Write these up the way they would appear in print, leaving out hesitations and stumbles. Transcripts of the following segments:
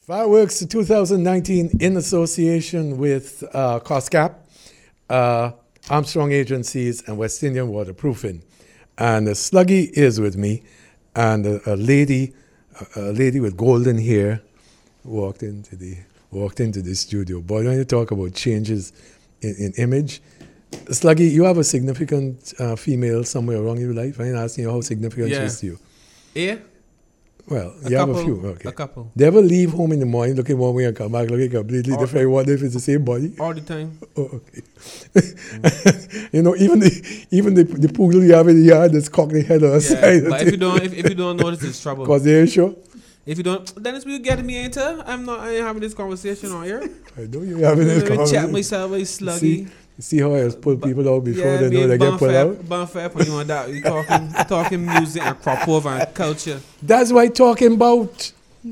Fireworks 2019 in association with COSCAP, Armstrong Agencies, and West Indian Waterproofing. And Sluggy is with me, and a lady with golden hair walked into the studio. Boy, when you talk about changes in image, Sluggy, you have a significant female somewhere along your life. I ain't asking you how significant she is to you. Yeah. Well, you have a few. Okay. A couple. They ever leave home in the morning looking one way and come back looking completely different? What if it's the same body? All the time. Oh, okay. You know, even the poodle you have in the yard that's cocking the head on the side. But if you don't notice, it's trouble. Because they ain't sure. If you don't, Dennis, will you get me into? I ain't having this conversation on here. I know you're having this conversation. Chat myself with Sluggy. See how I just pull people out before they know they get pulled out? Bonfire for you on that. You talking music and crop over and culture. That's what I'm talking about.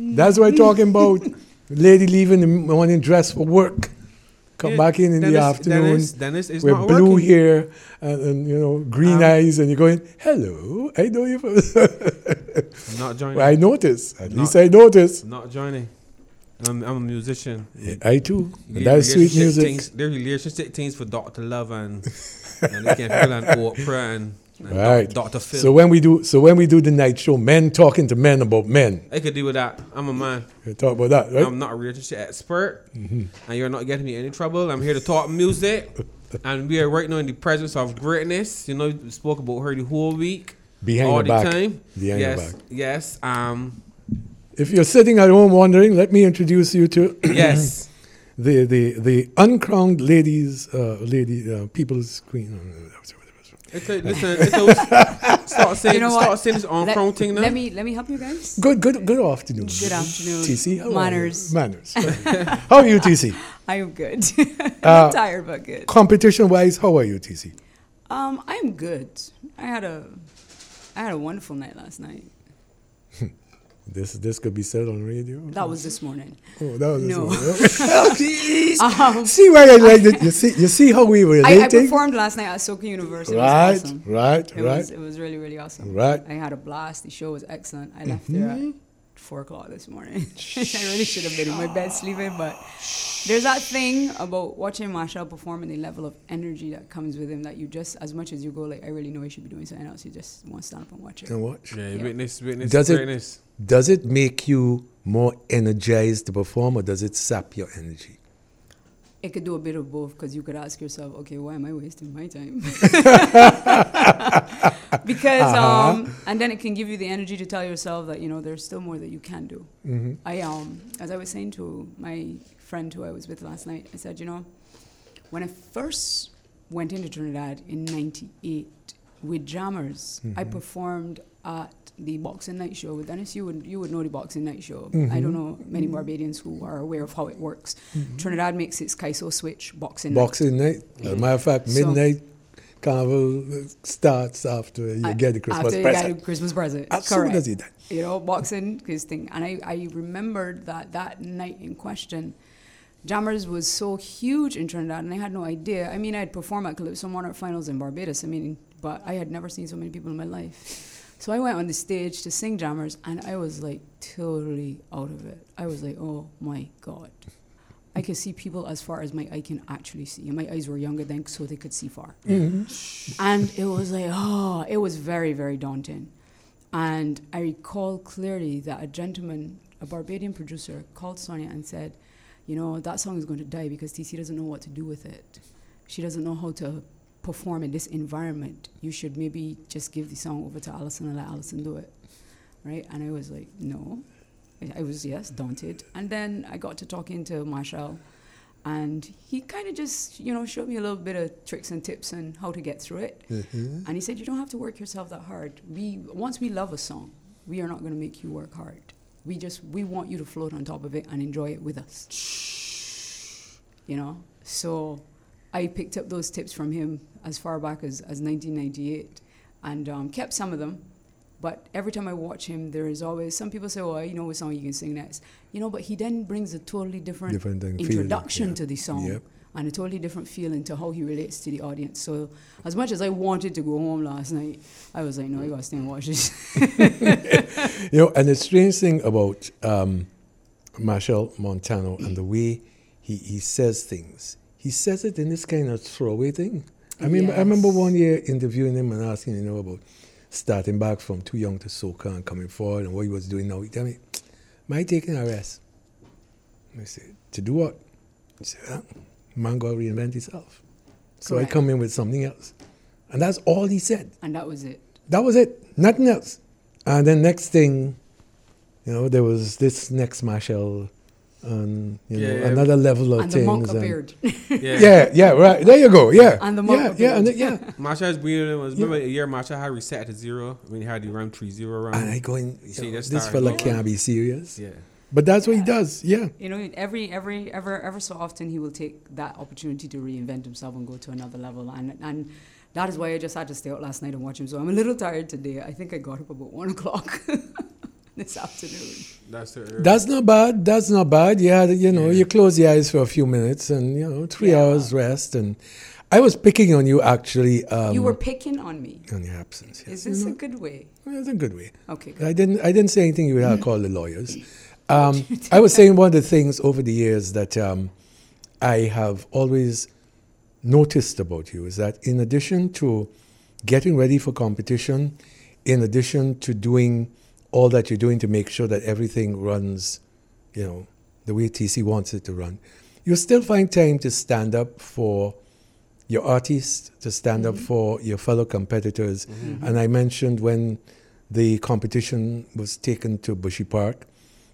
Lady leaving the morning dress for work. Come back in the afternoon. Dennis is with not blue working. hair and you know, green eyes, and you're going, hello, I know you from... Not joining. Well, I noticed. At least I noticed. Not joining. I'm a musician. Yeah, I too. That's sweet music. There's relationship things for Dr. Love and they can feel and Oprah and right. Dr. Phil. So when we do the night show, men talking to men about men. I could deal with that. I'm a man. You talk about that, right? I'm not a relationship expert, and you're not getting me any trouble. I'm here to talk music, and we are right now in the presence of greatness. You know, we spoke about her the whole week, Behind all the back. time. Behind the back. Yes. If you're sitting at home wondering, let me introduce you to yes, the uncrowned people's queen. Listen, start saying this uncrowned thing now. Let me help you guys. Good afternoon. Good afternoon. TC, how Manners. are you? Manners. How are you, TC? I am good. I'm tired but good. Competition-wise, how are you, TC? I'm good. I had a wonderful night last night. This could be said on radio. That was this morning. Oh, that was No. this morning. Oh, jeez. See why I like it. You see how we were relating? I performed last night at Soka University. It was awesome. Right. It was really, really awesome. Right. I had a blast. The show was excellent. I left there at 4 o'clock this morning. I really should have been in my bed sleeping, but there's that thing about watching Marshall perform and the level of energy that comes with him that you just, as much as you go like, I really know I should be doing something else, you just want to stand up and watch it. And watch. Yeah, witness Does it make you more energized to perform, or does it sap your energy? It could do a bit of both, because you could ask yourself, okay, why am I wasting my time? Because and then it can give you the energy to tell yourself that, you know, there's still more that you can do. I as I was saying to my friend who I was with last night, I said, you know, when I first went into Trinidad in '98 with Jammers, I performed at the Boxing Night Show with Dennis. You would know the Boxing Night Show. I don't know many Barbadians who are aware of how it works. Trinidad makes its Kaiso switch Boxing Night. Boxing Night. As a matter of fact, midnight carnival starts after you get the Christmas present. After you get the Christmas present. As soon as you done. You know, boxing his thing. And I remembered that night in question, Jammers was so huge in Trinidad, and I had no idea. I mean, I had performed at Calypso Monarch Finals in Barbados, but I had never seen so many people in my life. So I went on the stage to sing Jammers, and I was like totally out of it. I was like, oh my God. I could see people as far as my eye can actually see. And my eyes were younger then, so they could see far. And it was like, it was very, very daunting. And I recall clearly that a gentleman, a Barbadian producer, called Sonia and said, you know, that song is going to die because TC doesn't know what to do with it. She doesn't know how to perform in this environment. You should maybe just give the song over to Alison and let Alison do it. Right? And I was like, no. I was, daunted. And then I got to talking to Marshall, and he kind of just, you know, showed me a little bit of tricks and tips on how to get through it. And he said, you don't have to work yourself that hard. Once we love a song, we are not going to make you work hard. We want you to float on top of it and enjoy it with us. You know? So I picked up those tips from him as far back as 1998 and kept some of them. But every time I watch him, there is always, some people say, oh, you know what song you can sing next. You know, but he then brings a totally different introduction to the song and a totally different feeling to how he relates to the audience. So as much as I wanted to go home last night, I was like, no, I got to stay and watch this. You know, and the strange thing about Marshall Montano and the way he says things. He says it in this kind of throwaway thing. I remember one year interviewing him and asking, about starting back from Too Young to Soca and coming forward and what he was doing now. He tell me, am I taking a rest? I said, to do what? He said, man got to reinvent himself. So Correct. I come in with something else. And that's all he said. And that was it. That was it. Nothing else. And then next thing, there was this next Marshall and, another level of And things. the monk appeared. Yeah, right. There you go. Yeah. And the monk appeared. Marshall's weird. Remember a year Marshall had reset to 0 when he had the round 3-0 round. And I going, See, that's this starting fella to- can't be serious. Yeah. But that's what he does. Yeah. Ever so often he will take that opportunity to reinvent himself and go to another level. And that is why I just had to stay out last night and watch him. So I'm a little tired today. I think I got up about 1 o'clock this afternoon. That's not bad. That's not bad. You had, you close your eyes for a few minutes and, 3 hours rest. And I was picking on you actually. You were picking on me. On your absence. Yes. Is this a good way? Well, it's a good way. Okay, good. I didn't say anything you would have called the lawyers. I was saying one of the things over the years that I have always noticed about you is that in addition to getting ready for competition, in addition to doing all that you're doing to make sure that everything runs, the way TC wants it to run, you still find time to stand up for your artists, to stand up for your fellow competitors. And I mentioned when the competition was taken to Bushy Park,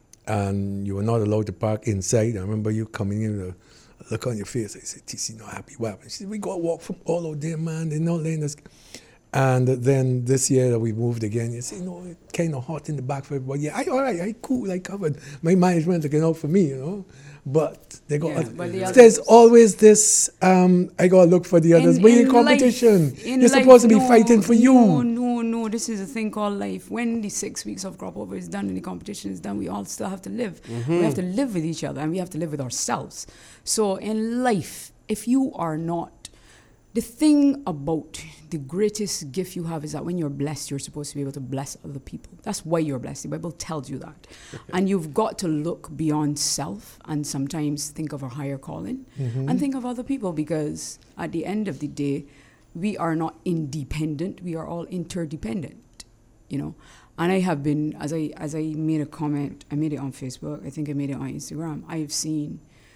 and you were not allowed to park inside. I remember you coming in with a look on your face. I said, TC, not happy. What happened? She said, we got to walk from all out there, man. They're not letting us. And then this year that we moved again, you say, it's kind of hot in the back for everybody. Yeah, all right, I cool, I covered. My management looking out for me, But they got. There's always this. I got to look for the others. But in competition, you're supposed to be fighting for you. No. This is a thing called life. When the 6 weeks of crop over is done and the competition is done, we all still have to live. We have to live with each other and we have to live with ourselves. So in life, if you are not, the thing about the greatest gift you have is that when you're blessed, you're supposed to be able to bless other people. That's why you're blessed. The Bible tells you that. And you've got to look beyond self and sometimes think of a higher calling and think of other people, because at the end of the day, we are not independent. We are all interdependent, And I have been, as I made a comment, I made it on Facebook. I think I made it on Instagram. I have seen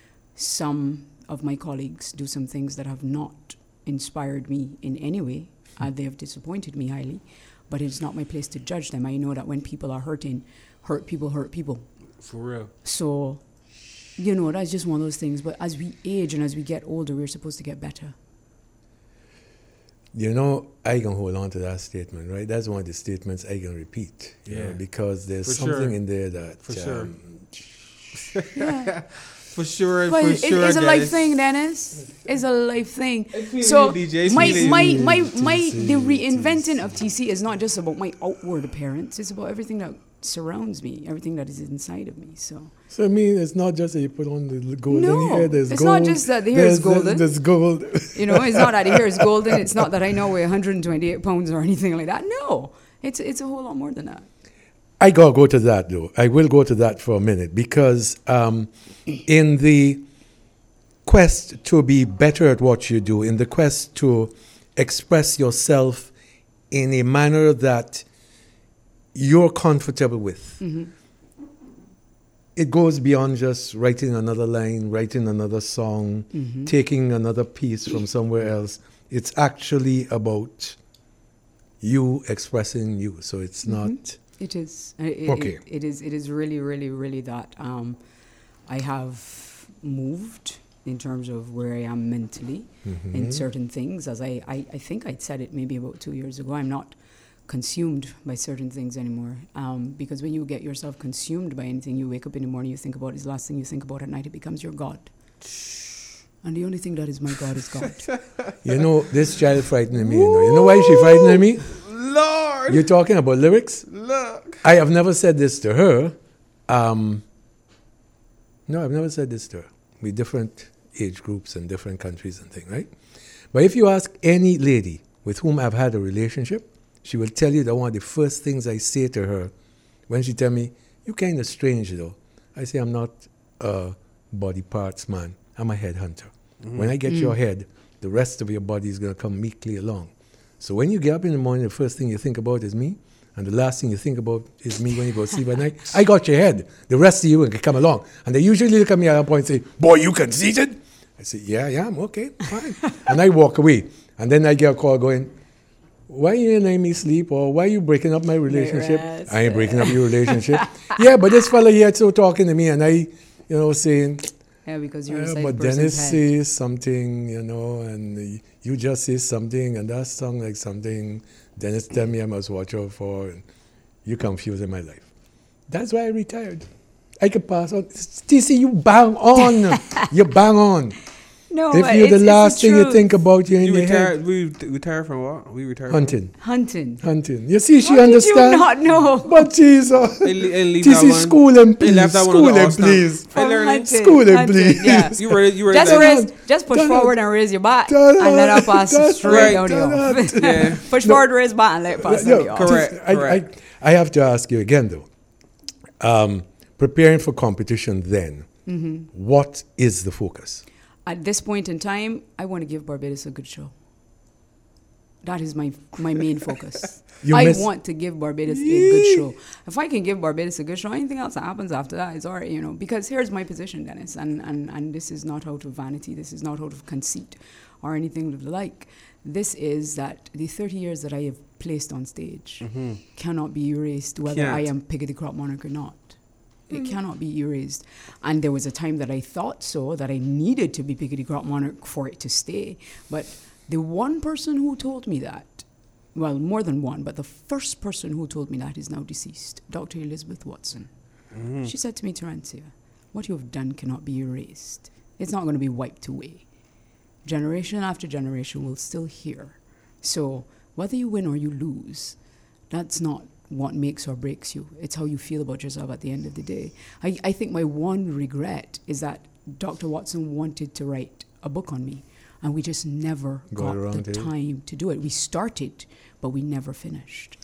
some of my colleagues do some things that have not inspired me in any way. They have disappointed me highly, but it's not my place to judge them. I know that when people are hurting, hurt people. For real. So, that's just one of those things. But as we age and as we get older, we're supposed to get better. I can hold on to that statement, right? That's one of the statements I can repeat, because there's something in there that... For sure. Yeah. For sure, But for sure. It's a life thing, Dennis. It's a life thing. So the reinventing of TC is not just about my outward appearance. It's about everything that surrounds me, everything that is inside of me. So I mean, it's not just that you put on the golden hair. There's it's gold. not just that the hair is golden. There's gold. It's not that the hair is golden. It's not that I now weigh 128 pounds or anything like that. No, it's a whole lot more than that. I gotta go to that though. I will go to that for a minute because in the quest to be better at what you do, in the quest to express yourself in a manner that you're comfortable with, it goes beyond just writing another line, writing another song, taking another piece from somewhere else. It's actually about you expressing you. So it's not... It is. Okay. It is really, really, really that. I have moved in terms of where I am mentally in certain things. As I think I'd said it maybe about 2 years ago. I'm not consumed by certain things anymore. Because when you get yourself consumed by anything, you wake up in the morning, you think about it, the last thing you think about at night, it becomes your God. And the only thing that is my God is God. This child frightening me. You know why she frightening me? Lord! You're talking about lyrics? Look. I have never said this to her. No, I've never said this to her. We're different age groups and different countries and things, right? But if you ask any lady with whom I've had a relationship, she will tell you that one of the first things I say to her when she tell me, "You kind of strange though." I say, I'm not a body parts man. I'm a head hunter. When I get your head, the rest of your body is going to come meekly along. So when you get up in the morning, the first thing you think about is me, and the last thing you think about is me when you go to sleep at night. I got your head. The rest of you can come along. And they usually look at me at that point and say, boy, you conceited? I say, yeah, I'm okay, fine. And I walk away. And then I get a call going, why you ain't letting me sleep? Or why you breaking up my relationship? Yes. I ain't breaking up your relationship. Yeah, but this fella here so talking to me, and I, saying, Yeah, because you're yeah, inside but the person's Dennis head. says something, and you just say something, and that sounds like something Dennis tell me I must watch out for, and you confusing my life. That's why I retired. I could pass on. TC, you bang on. You bang on. No, If but you're the it's last thing you truth. think about, you're in You your head. retired? We retired from what? We retired Hunting. Hunting. You see, she How understands. did you not know? But Jesus. From. They leave that TC, one. school him, They please. left that one on School the him, all-star. please. I From learned it. hunting, School him, hunting, please. Yeah. You read Just that. just push Done forward it. and raise your back, Done and let it. her pass Done straight it. down the Done off. it. Yeah. Push forward, raise back, and let it pass Yeah, down the off. correct. Correct. I have to ask you again, though. Preparing for competition then, what is the focus? At this point in time, I want to give Barbados a good show. That is my main focus. I want to give Barbados a good show. If I can give Barbados a good show, anything else that happens after that is all right, because here's my position, Dennis, and this is not out of vanity, this is not out of conceit or anything of the like. This is that the 30 years that I have placed on stage cannot be erased, whether I am Pig of the Crop Monarch or not. It cannot be erased. And there was a time that I thought so, that I needed to be Pig of the Crop Monarch for it to stay. But the one person who told me that, well, more than one, but the first person who told me that is now deceased, Dr. Elizabeth Watson. She said to me, Terencia, what you have done cannot be erased. It's not going to be wiped away. Generation after generation will still hear. So whether you win or you lose, that's not what makes or breaks you. It's how you feel about yourself at the end of the day. I think my one regret is that Dr. Watson wanted to write a book on me, and we just never got the time to do it. We started, but we never finished.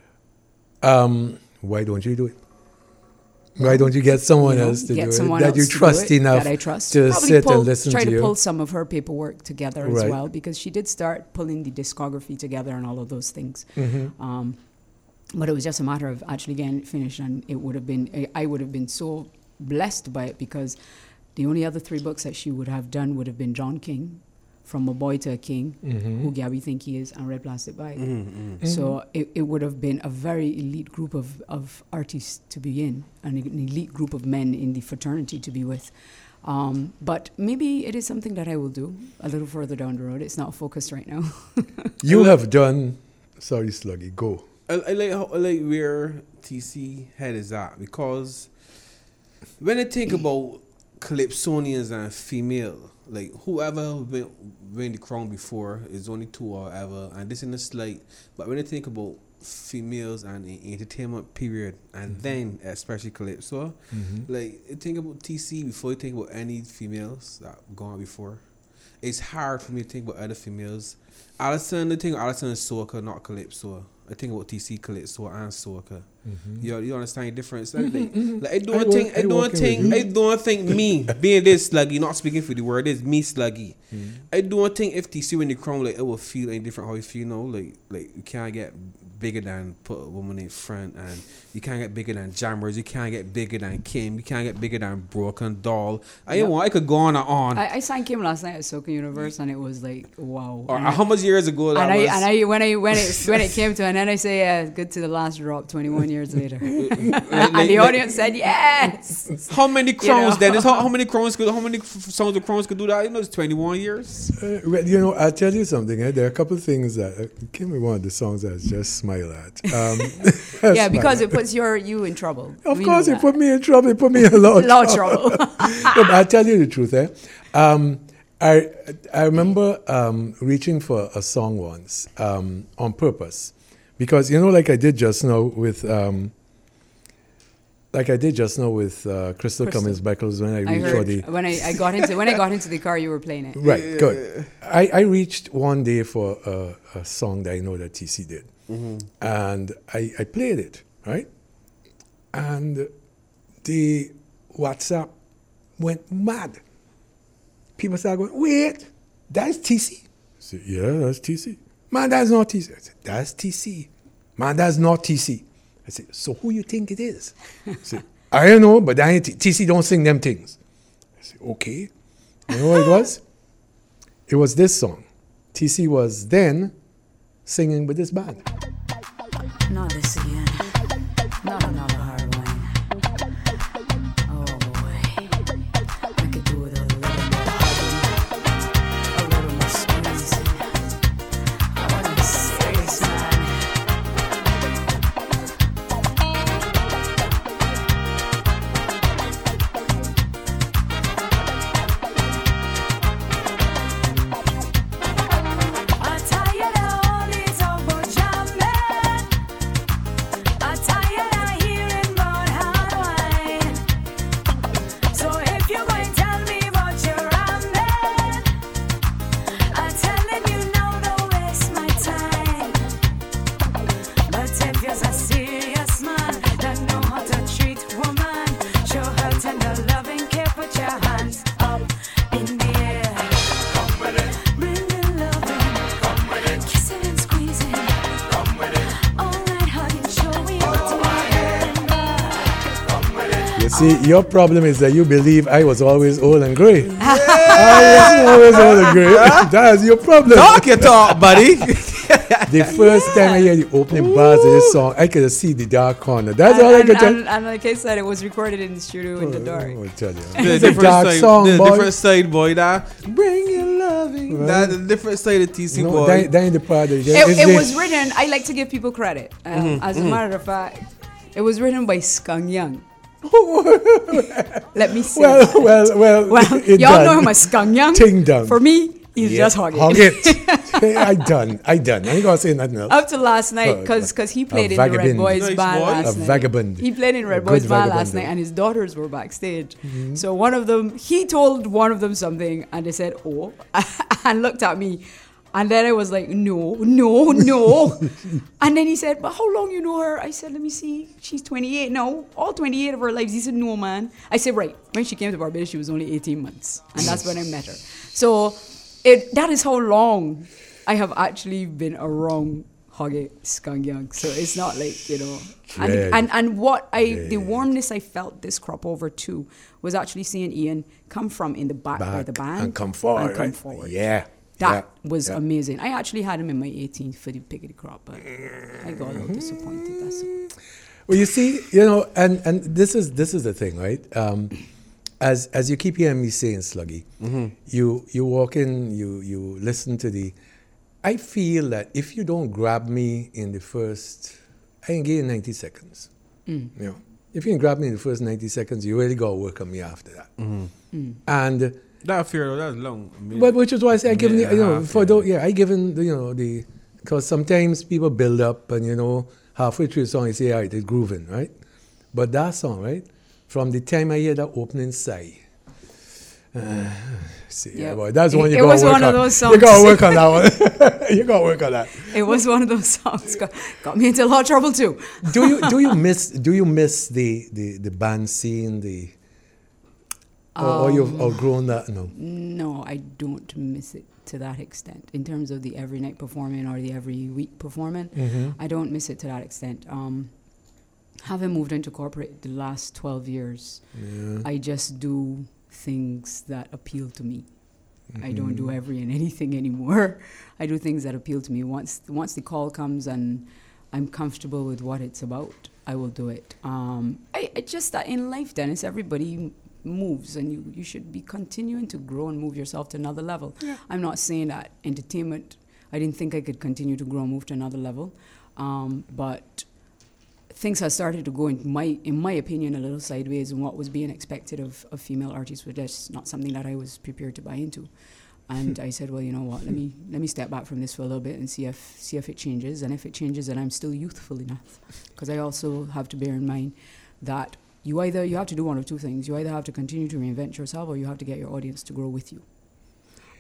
Why don't you do it? Why don't you get someone else to do it that you trust enough that I trust. to Probably sit and listen try to you? pull some of her paperwork together as well, because she did start pulling the discography together and all of those things. But it was just a matter of actually getting it finished, and I would have been so blessed by it, because the only other 3 books that she would have done would have been John King, From a Boy to a King, Who Gabby Think He Is, and Red Plastic Bag. So it would have been a very elite group of artists to be in, and an elite group of men in the fraternity to be with. But maybe it is something that I will do a little further down the road. It's not focused right now. You have done, sorry Sluggy, go. I like where TC head is at, because when I think about Calypsonians and female, like whoever win the crown before is only 2 or ever, and this in a slight. But when I think about females and entertainment period, and then especially Calypso, like I think about TC before you think about any females that gone before. It's hard for me to think about other females. Alison, the thing Alison is soca, not Calypso. I think about TC, Calypso, and soca. You understand the difference? Like I don't think me being this sluggy, not speaking for the word, is me sluggy. I don't think if TC win the crown, like it will feel any different how you feel now. Like you can't get bigger than put a woman in front, and you can't get bigger than Jammers, you can't get bigger than Kim, you can't get bigger than Broken Doll. I could go on and on. I signed Kim last night at Soca Universe, and it was like, wow. Or how much years ago that was? When it came to, and then I say, yeah, good to the last drop 21 years later. And the audience said yes. How many crowns, Dennis? How many crowns how many songs of crowns could do that? It's 21 years. I'll tell you something. There are a couple of things that Kim one of the songs that I just smile at. Yeah, because it puts you in trouble. Of course, it put me in trouble. It put me in a lot of trouble. No, but I'll tell you the truth. I remember reaching for a song once on purpose, because like I did just now with Crystal Cummins Beckles when I reached for the when I got into the car, you were playing it. Right, good. I reached one day for a song that I know that TC did, and I played it, right, and the WhatsApp went mad. People started going, wait, that's TC? I said, yeah, that's TC. Man, that's not TC. I said, that's TC. Man, that's not TC. I said, so who you think it is? I said, I don't know, but that ain't TC don't sing them things. I said, okay. You know what it was? It was this song. TC was then singing with this band. Not this again. Not another hard wine. Oh boy. I could do with a little more hugging, a little more squeezing. I want to be serious, man. I'm tired of all this over jamming. I'm tired of hearing about hard wine. So if you're going to tell me about your ramen, I'm telling you now, don't waste my time. But if you're a serious man that know how to treat woman, show her tender loving care, put your hands up in the air. Come with it. Bring the loving. Come with it. Kissing and squeezing. Come with it. All night hugging, showing what to You see, your problem is that you believe I was always old and grey. I was always old and grey. That's your problem. Talk your talk, buddy. The first time I heard the opening bars of this song, I could see the dark corner. That's all I could tell. And like I said, it was recorded in the studio in the dark. I'll tell you. The It's a dark song, the boy. different side, boy. That bring your loving. That the different side of TC, No, boy. that ain't the part that It was written, I like to give people credit. As a matter of fact, it was written by Skung Young. Let me see. well, it y'all done. know him as Skung Young. Ting done. For me, he's just Huggy. Hug it. I done. I ain't gonna say nothing else. Up to last night, because he played in the Red vagabond. Boys Nice band boy. last A night. vagabond. He played in Red A Boys good band last vagabond. night, and his daughters were backstage. So one of them, he told one of them something, and they said, "Oh," and looked at me. And then I was like, no. And then he said, but how long you know her? I said, let me see. She's 28 now. All 28 of her lives. He said, no, man. I said, right. When she came to Barbados, she was only 18 months. And that's when I met her. So that is how long I have actually been around Huggy Skunk Young. So it's not like, you know. And what the warmness I felt this crop over too was actually seeing Ian come from in the back by the band. And come forward. And come right? forward. Yeah. That was amazing. I actually had him in my 18th for the pick of the crop, but I got a little disappointed. That's all. Well, you see, you know, and this is the thing, right? As you keep hearing me saying, Sluggy, you walk in, you listen to the. I feel that if you don't grab me in the first, I can give you 90 seconds. You know, if you can grab me in the first 90 seconds, you really got to work on me after that. And That fear, that's long. but which is why I say I given minute you and a know half, for yeah. those I given because sometimes people build up and halfway through the song you say all right it's grooving right, but that song right from the time I hear that opening sigh. Boy, that's one you It gotta was work one on. of those You songs. gotta work on that one. You gotta work on that. It was one of those songs. Got me into a lot of trouble too. Do you miss the band scene or you've outgrown that? No. No, I don't miss it to that extent. In terms of the every night performing or the every week performing, I don't miss it to that extent. Having moved into corporate the last 12 years, I just do things that appeal to me. I don't do every and anything anymore. I do things that appeal to me. Once the call comes and I'm comfortable with what it's about, I will do it. I just that in life, Dennis, everybody moves and you should be continuing to grow and move yourself to another level. I'm not saying that entertainment, I didn't think I could continue to grow and move to another level, but things have started to go in my opinion a little sideways, and what was being expected of female artists was just not something that I was prepared to buy into. And I said, well, you know what, let me step back from this for a little bit and see if it changes, and if it changes and I'm still youthful enough, because I also have to bear in mind that you have to do one of two things. You either have to continue to reinvent yourself, or you have to get your audience to grow with you.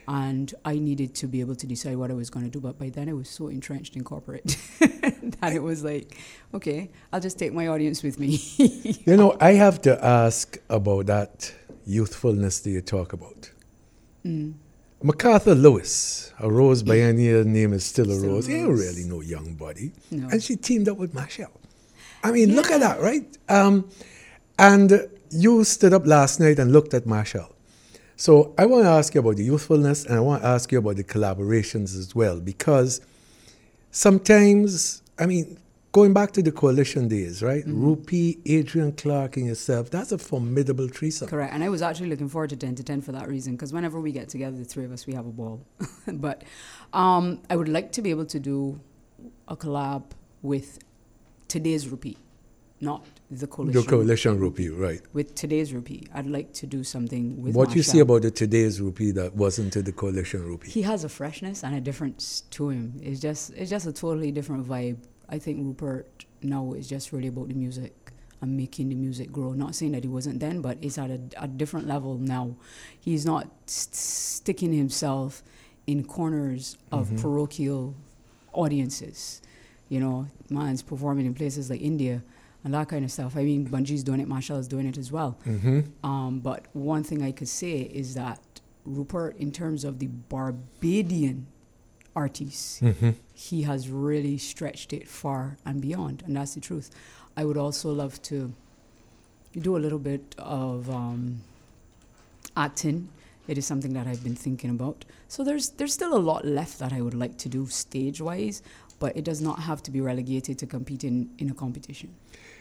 And I needed to be able to decide what I was going to do. But by then I was so entrenched in corporate that it was like, okay, I'll just take my audience with me. You know, I have to ask about that youthfulness that you talk about. MacArthur Lewis, a Rose Pioneer name is still a Still Rose. a He ain't Rose. really no young body. No. And she teamed up with Machel. I mean, look at that, right? And you stood up last night and looked at Machel. So I want to ask you about the youthfulness, and I want to ask you about the collaborations as well, because sometimes, I mean, going back to the coalition days, right? Rupi, Adrian Clark, and yourself, that's a formidable threesome. Correct. And I was actually looking forward to 10 to 10 for that reason, because whenever we get together, the three of us, we have a ball. But I would like to be able to do a collab with today's Rupi, not the coalition. The coalition Rupi, right. With today's Rupi. I'd like to do something with What you see Machel. about the today's Rupi that wasn't to the coalition Rupi? He has a freshness and a difference to him. It's just a totally different vibe. I think Rupert now is just really about the music and making the music grow. Not saying that he wasn't then, but it's at a different level now. He's not sticking himself in corners of parochial audiences. You know, man's performing in places like India and that kind of stuff. I mean, Bunji's doing it, Machel is doing it as well. But one thing I could say is that Rupert, in terms of the Barbadian artists, he has really stretched it far and beyond, and that's the truth. I would also love to do a little bit of acting. It is something that I've been thinking about. So there's still a lot left that I would like to do stage-wise, but it does not have to be relegated to competing in a competition.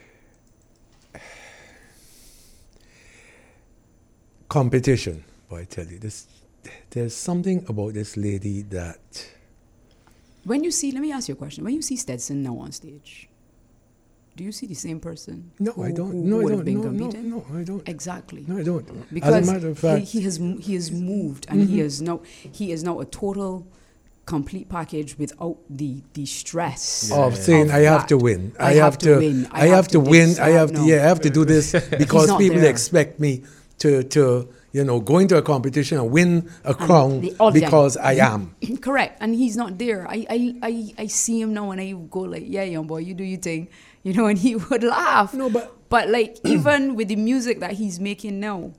Competition. Boy, I tell you, there's something about this lady that... When you see, let me ask you a question. When you see Stetson now on stage, do you see the same person? No, who, I don't. who No, I would have don't. been No, competing? no, I don't. Exactly. No, I don't. Because As a matter of fact, he has moved, and he is now a total, complete package without the stress of saying of I have that. to win. I have to win. I have to do win. this. I have to. No. Yeah, I have to do this because not people there. expect me to go into a competition and win a crown all the because I am. Correct, and he's not there. I see him now, and I go like, "Yeah, young boy, you do your thing," and he would laugh. No, but like even with the music that he's making now,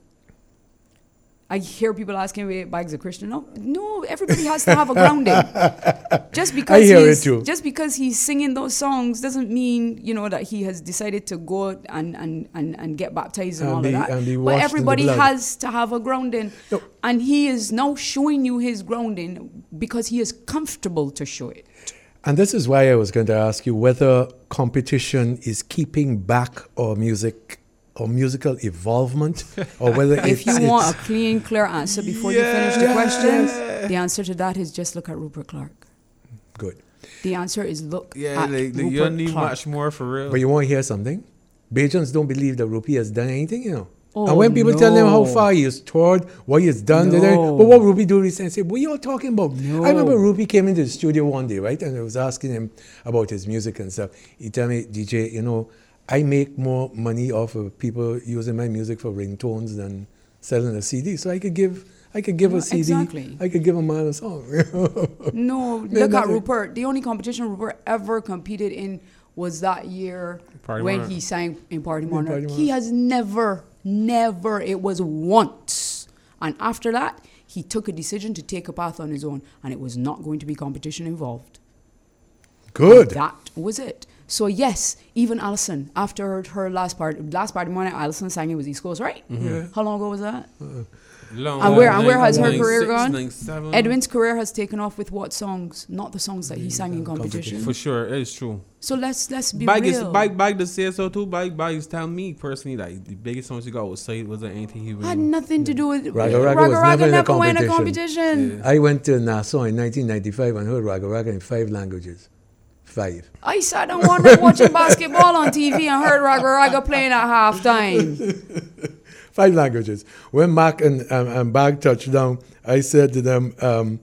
I hear people asking me, "Bags a Christian?" No, everybody has to have a grounding. Just because I hear it too. Just because he's singing those songs doesn't mean that he has decided to go and get baptized and all of that. And be But washed in the everybody blood. has to have a grounding, No. and he is now showing you his grounding because he is comfortable to show it. And this is why I was going to ask you whether competition is keeping back our music or musical evolvement, or whether If you it's want a clear answer before you finish the question, the answer to that is just look at Rupert Clark. good. The answer is look Yeah, at like, Rupert you don't need Clark. much more for real. But you want to hear something? Bajans don't believe that Rupi has done anything, Oh, and when people tell them how no. far he has toured, what he has done, No. but what Rupi do recently, I say, what are you all talking about? No. I remember Rupi came into the studio one day, right? And I was asking him about his music and stuff. He told me, DJ, I make more money off of people using my music for ringtones than selling a CD. So I could give a CD. Exactly. I could give a man a song. No, look at Rupert. The only competition Rupert ever competed in was that year Party when Monarch. he sang in Party Party Monarch. Monarch. He has never, it was once. And after that, he took a decision to take a path on his own, and it was not going to be competition involved. Good. That was it. So yes, even Alison, after her last party morning, Alison sang it was East Coast, right? Yeah. How long ago was that? Long, And where has her 96, career gone? 97. Edwin's career has taken off with what songs? Not the songs that he sang in competition. For sure, it's true. So let's be Bag real. to say so too. Bag is telling me personally like the biggest songs he got was Say It wasn't anything he Had really. nothing to do with Raga Raga was never in a won a competition. competition. I went to Nassau in 1995 and heard Raga Raga in 5 languages. 5. I sat and wondered watching basketball on TV and heard Raga Raga playing at halftime. 5 languages. When Mac and Bag touched down, I said to them,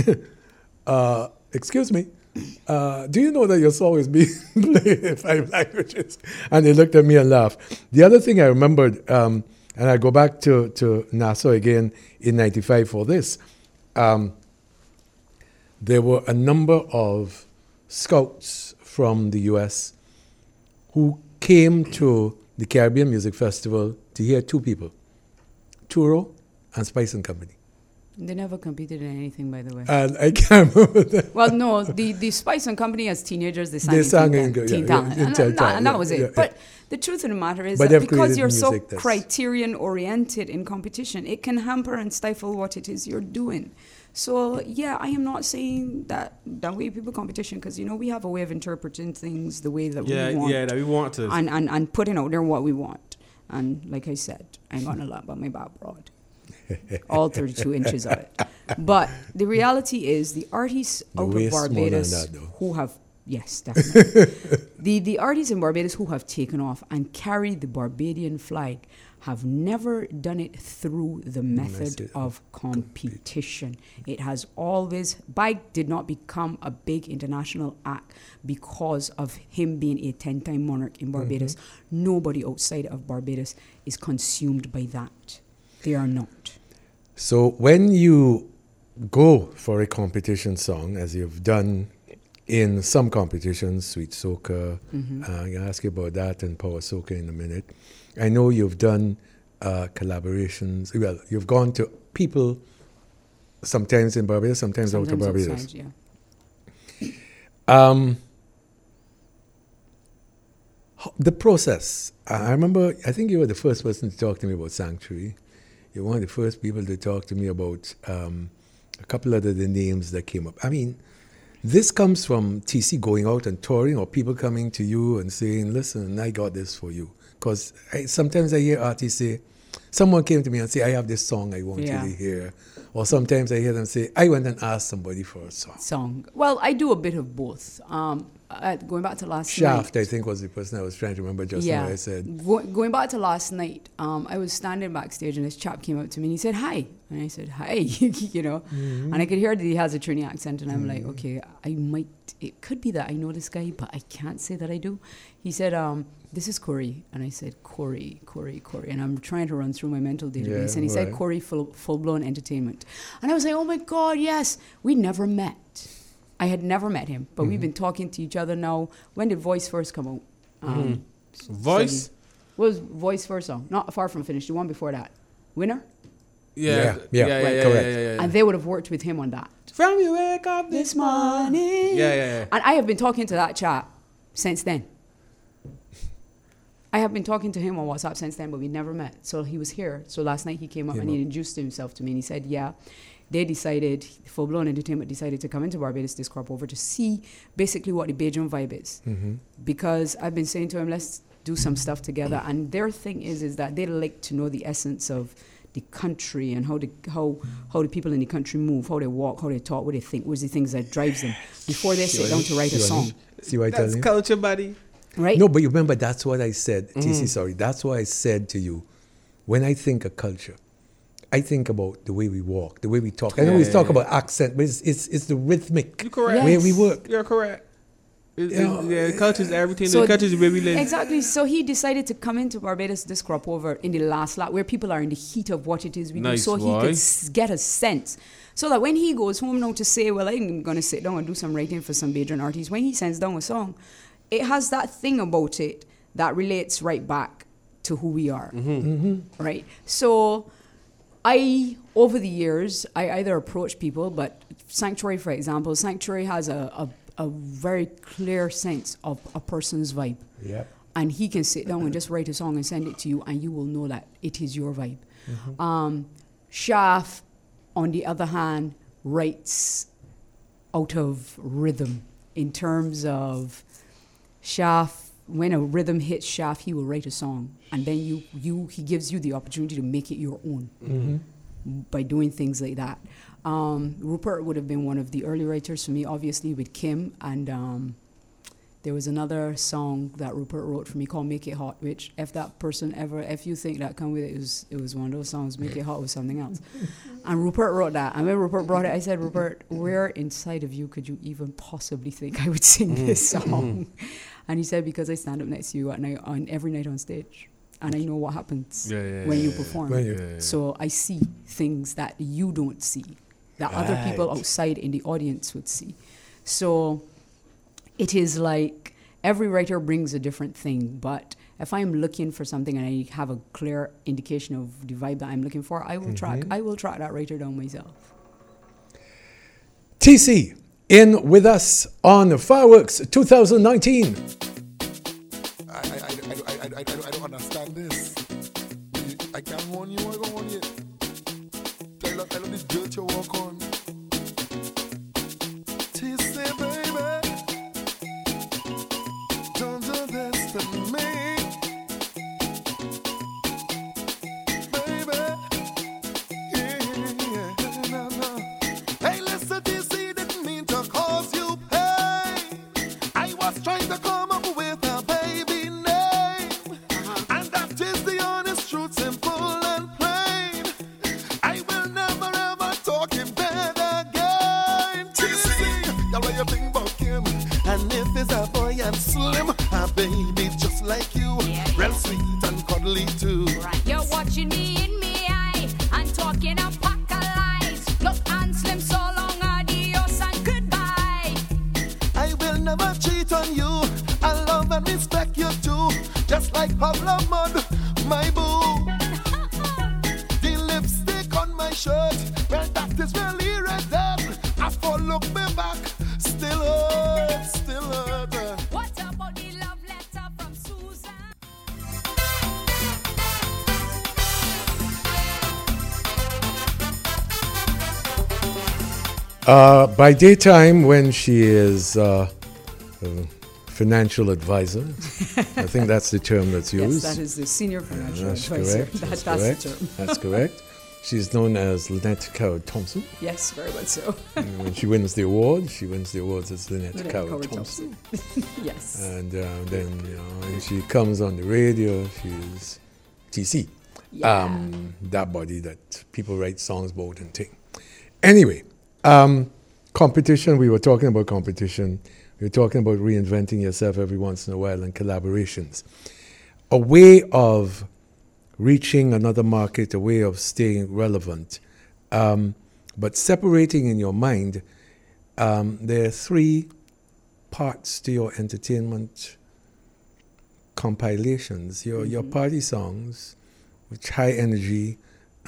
excuse me, do you know that your song is being played in 5 languages? And they looked at me and laughed. The other thing I remembered, and I go back to Nassau again in 95 for this, there were a number of scouts from the U.S. who came to the Caribbean Music Festival to hear two people, Turo and Spice and Company. They never competed in anything, by the way. And I can't remember that. Well, no, the Spice and Company as teenagers, they They sang sang in in- Teen yeah, Talent. yeah, in And Teen that- Talent, and that yeah, was it. yeah, But the truth of the matter is But that they've because created you're so music that's- criterion-oriented in competition, it can hamper and stifle what it is you're doing. So, yeah, I am not saying that way people competition, because, we have a way of interpreting things the way that we want. that we want to. And putting out there what we want. And like I said, I ain't gonna lie about my back broad. All 32 inches of it. But the reality is the artists The out of waist smaller than Barbados that, though. who have, yes, definitely. the artists in Barbados who have taken off and carried the Barbadian flag have never done it through the method of competition. It has always, Bike did not become a big international act because of him being a 10-time monarch in Barbados. Nobody outside of Barbados is consumed by that. They are not. So when you go for a competition song, as you've done in some competitions, Sweet Soca, I'm going to ask you about that and Power Soca in a minute. I know you've done collaborations. Well, you've gone to people sometimes in Barbados, sometimes out of Barbados. Outside, yeah. The process. I remember, I think you were the first person to talk to me about Sanctuary. You're one of the first people to talk to me about a couple of the names that came up. I mean, this comes from TC going out and touring, or people coming to you and saying, listen, I got this for you. Because sometimes I hear artists say, someone came to me and say, I have this song I want you to hear. Or sometimes I hear them say, I went and asked somebody for a song. Well, I do a bit of both. Going back to last Shaft, night. I think, was the person I was trying to remember just now. I said, Going back to last night, I was standing backstage and this chap came up to me and he said, hi. And I said, hi, And I could hear that he has a Trini accent. And I'm like, okay, it could be that I know this guy, but I can't say that I do. He said, this is Corey. And I said, Corey. And I'm trying to run through my mental database. And he said, Corey, full-blown entertainment. And I was like, oh my God, yes. We never met. I had never met him, but we've been talking to each other now. When did Voice first come out? Voice? What was Voice first song? Not Far From Finished, the one before that. Winner? Yeah, correct. And they would have worked with him on that. From you wake up This morning. Yeah. And I have been talking to that chap since then. I have been talking to him on WhatsApp since then, but we never met. So he was here. So last night he came up and he introduced himself to me. And he said, they decided, Full Blown Entertainment decided to come into Barbados this crop over to see basically what the Bajan vibe is. Because I've been saying to him, let's do some stuff together. And their thing is that they like to know the essence of the country and how the people in the country move, how they walk, how they talk, what they think, what's the things that drives them before they sit down to write a song. See what I tell That's you? culture, buddy. Right? No, but you remember that's what I said, TC, sorry. That's what I said to you. When I think of culture, I think about the way we walk, the way we talk. I know we talk about accent, but it's the rhythmic You're correct. way we work. You're correct. Culture is everything. So the culture is where we live. Exactly. So he decided to come into Barbados this crop over in the last lap, where people are in the heat of what it is we do. Nice, So he boy. could get a sense. So that when he goes home now to say, well, I'm going to sit down and do some writing for some Bajan artists, when he sends down a song, it has that thing about it that relates right back to who we are. Right? So over the years, I either approach people, but Sanctuary, for example, Sanctuary has a very clear sense of a person's vibe. Yeah. And he can sit down and just write a song and send it to you, and you will know that it is your vibe. Shaf, on the other hand, writes out of rhythm in terms of Shaf. When a rhythm hits Shaf, he will write a song, and then he gives you the opportunity to make it your own by doing things like that. Rupert would have been one of the early writers for me, obviously with Kim, and there was another song that Rupert wrote for me called Make It Hot, which if you think that come with it was one of those songs. Make It Hot was something else. And Rupert wrote that, and when Rupert brought it, I said, Rupert, where inside of you could you even possibly think I would sing this song? And he said, because I stand up next to you every night on stage, and I know what happens when you perform. When you- So I see things that you don't see. that other people Right. outside in the audience would see. So it is like every writer brings a different thing, but if I'm looking for something and I have a clear indication of the vibe that I'm looking for, I will track that writer down myself. TC, in with us on Fireworks 2019. I don't understand this. I can't warn you, I don't want you. Tell her this dirt you walk on. TC, baby, don't do this to me. Baby, yeah, no. Hey, listen, TC, didn't mean to cause you pain. I was trying to come up with a baby name. And that is the honest truth, simple and plain. I will never ever talk him bad again. TC, y'all what you think about him? And if it's a boy and slim, a baby just like you, real sweet and cuddly too. You're watching me in me eye and talking a pack of lies. Look and slim, so long, adios and goodbye. I will never cheat on you. I love and respect you too. Just like Pablo Mud, my boo. The lipstick on my shirt, well, that is really red. I for look me back, still hurt, still hurt. What about the love letter from Susan? By daytime, when she is a financial advisor, I think that's the term that's Yes, used. that is the senior financial That's advisor. correct. That's correct. the term. That's correct. She's known as Lynette Coward Thompson. Yes, very much so. When she wins the award, she wins the awards as Lynette Lynette Coward Coward Thompson. Yes. And then, when she comes on the radio, she's TC. Yeah. That body that people write songs about and thing. Anyway, competition, we were talking about competition. We were talking about reinventing yourself every once in a while and collaborations. A way of reaching another market, a way of staying relevant. But separating in your mind, there are three parts to your entertainment compilations. Your party songs, which high energy,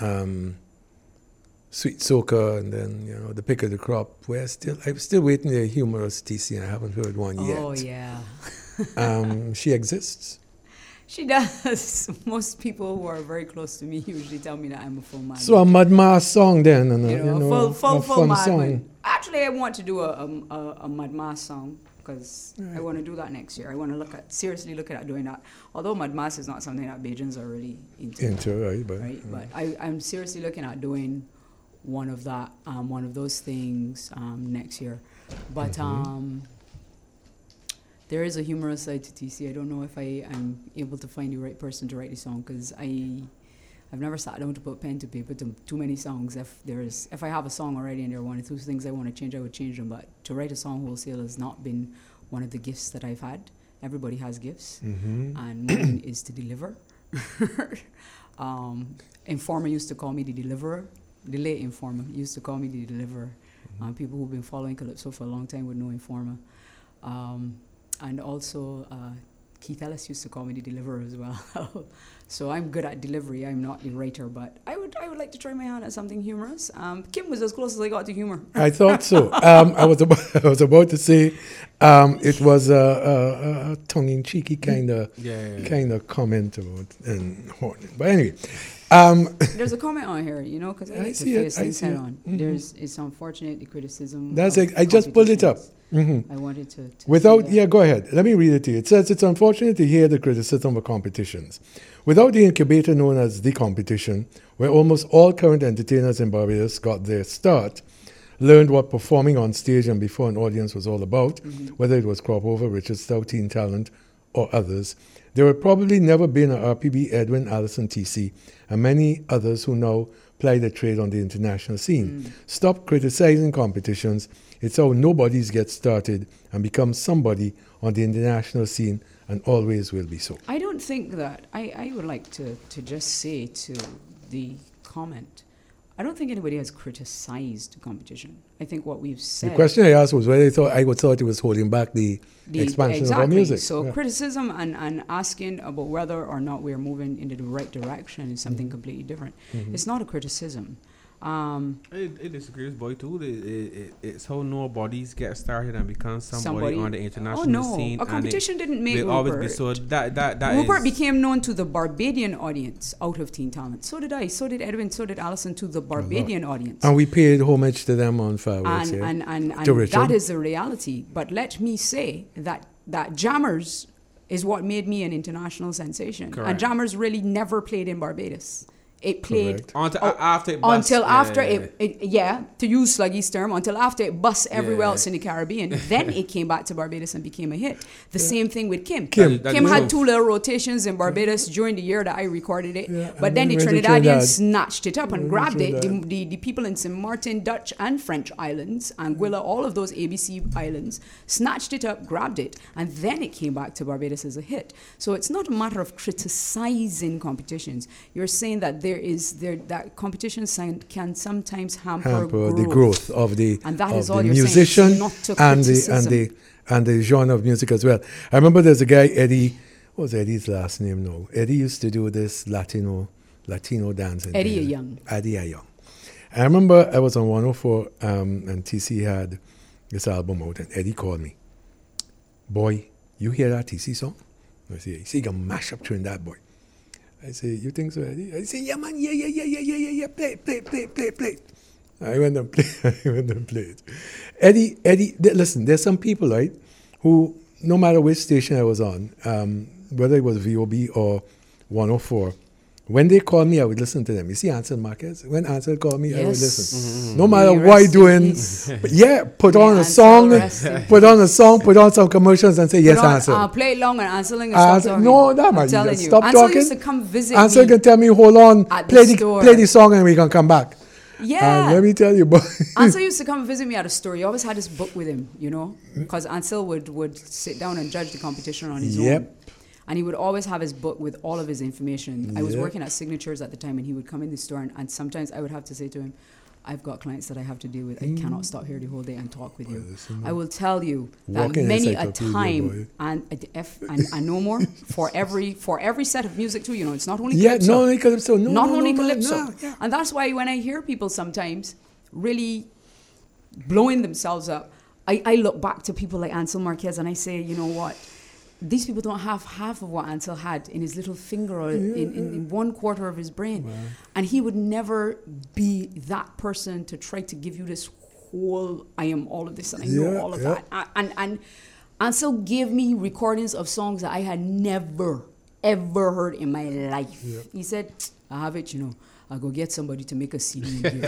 sweet soca, and then the pick of the crop. I'm still waiting to hear humorous TC, and I haven't heard one yet. Oh, yeah. She exists. She does. Most people who are very close to me usually tell me that I'm a full man. So a Mad Mass song then, and a full fun mad song. man. Actually, I want to do a Mad Mass song because I want to do that next year. I want to seriously look at doing that. Although Mad Mass is not something that Bajans are really into. Right, but But I'm seriously looking at doing one of those things next year. But there is a humorous side to TC. I don't know if I am able to find the right person to write the song because I've never sat down to put pen to paper to too many songs. If I have a song already and there are one or two things I want to change, I would change them. But to write a song wholesale has not been one of the gifts that I've had. Everybody has gifts, and mine is to deliver. Informer used to call me the deliverer. The late Informer used to call me the deliverer. People who've been following Calypso for a long time would know Informer. And also, Keith Ellis used to call me the deliverer as well. So I'm good at delivery. I'm not the writer, but I would like to try my hand at something humorous. Kim was as close as I got to humor. I thought so. I was about to say it was a tongue-in-cheeky kind of comment about and Horton. But anyway, there's a comment on here, because I like to face things head on. It's unfortunate the criticism. I just pulled it up. I wanted to go ahead. Let me read it to you. It says, it's unfortunate to hear the criticism of competitions. Without the incubator known as The Competition, where almost all current entertainers in Barbados got their start, learned what performing on stage and before an audience was all about, whether it was Crop Over, Richard Stout, Teen Talent, or others, there would probably never been an RPB, Edwin, Allison, TC, and many others who now ply their trade on the international scene. Stop criticizing competitions. It's how nobodies get started and become somebody on the international scene and always will be so. I don't think that. I would like to just say to the comment, I don't think anybody has criticized competition. I think what we've said. The question I asked was whether I thought it was holding back the expansion of our music. So Yeah. criticism and asking about whether or not we're moving into the right direction is something completely different. It's not a criticism. I disagree with Boy too. It's how nobodies get started and become somebody on the international scene. A competition didn't make They Rupert. always be so that Rupert is- became known to the Barbadian audience out of Teen Talent. So did I. So did Edwin. So did Alison to the Barbadian audience. And we paid homage to them on Fireworks. And To Richard. that is the reality. But let me say that Jammers is what made me an international sensation. Correct. And Jammers really never played in Barbados. It played Correct. after it bust, until after yeah. to use Sluggy's term, until after it bust everywhere else in the Caribbean. Then it came back to Barbados and became a hit. The same thing with Kim. Kim. Kim had 2 little rotations in Barbados during the year that I recorded it. Yeah, But and then the then went to Trinidadians Trinidad. snatched it up and Went to grabbed it. Trinidad. The people in St. Martin, Dutch and French islands, Anguilla, all of those ABC islands, snatched it up, grabbed it, and then it came back to Barbados as a hit. So it's not a matter of criticizing competitions. You're saying that that competition can sometimes hamper the growth of the, And that of is the all you're saying. musician It's not to and criticism. the genre of music as well. I remember there's a guy, Eddie. What was Eddie's last name now? Eddie used to do this Latino dancing. Eddie thing. Young. Eddie Young. I remember I was on 104 and TC had this album out, and Eddie called me. Boy, you hear that TC song? I say, you can mash up Trinidad, boy. I say, you think so, Eddie? I say, yeah, man, yeah. Play. I went and played. Eddie, listen, there's some people, right, who, no matter which station I was on, whether it was VOB or 104, when they call me, I would listen to them. You see Ansel Marquez? When Ansel called me, I would Yes. listen. No matter May what rest you're in doing, peace. but yeah, put May on a Ansel song, rest in put on some commercials and say, yes, Ansel. Play it long and Ansel and Ansel- stop talking. no, that I'm man, telling just you. stop Ansel talking. used to come visit Ansel me. can tell me, hold on, At the play store. the song and we can come back. Yeah. And let me tell you, boy. Ansel used to come visit me at a store. He always had his book with him, you know, because Ansel would sit down and judge the competition on his Yep. own. And he would always have his book with all of his information. I was Yep. working at Signatures at the time, and he would come in the store, and sometimes I would have to say to him, I've got clients that I have to deal with. I cannot stop here the whole day and talk with you. I will tell you that Walking many a encyclopedia, time, boy. and no more, for every set of music too, you know, it's not only Yeah, Calypso. not only Calypso. No, Not no, only no, Calypso. no, yeah. And that's why when I hear people sometimes really blowing themselves up, I look back to people like Ansel Marquez and I say, you know what? These people don't have half of what Ansel had in his little finger or in 1/4 of his brain. Wow. And he would never be that person to try to give you this whole, I am all of this and I know Yeah, all of yeah. that. And Ansel gave me recordings of songs that I had never, ever heard in my life. Yeah. He said, I have it, you know. I'll go get somebody to make a CD and give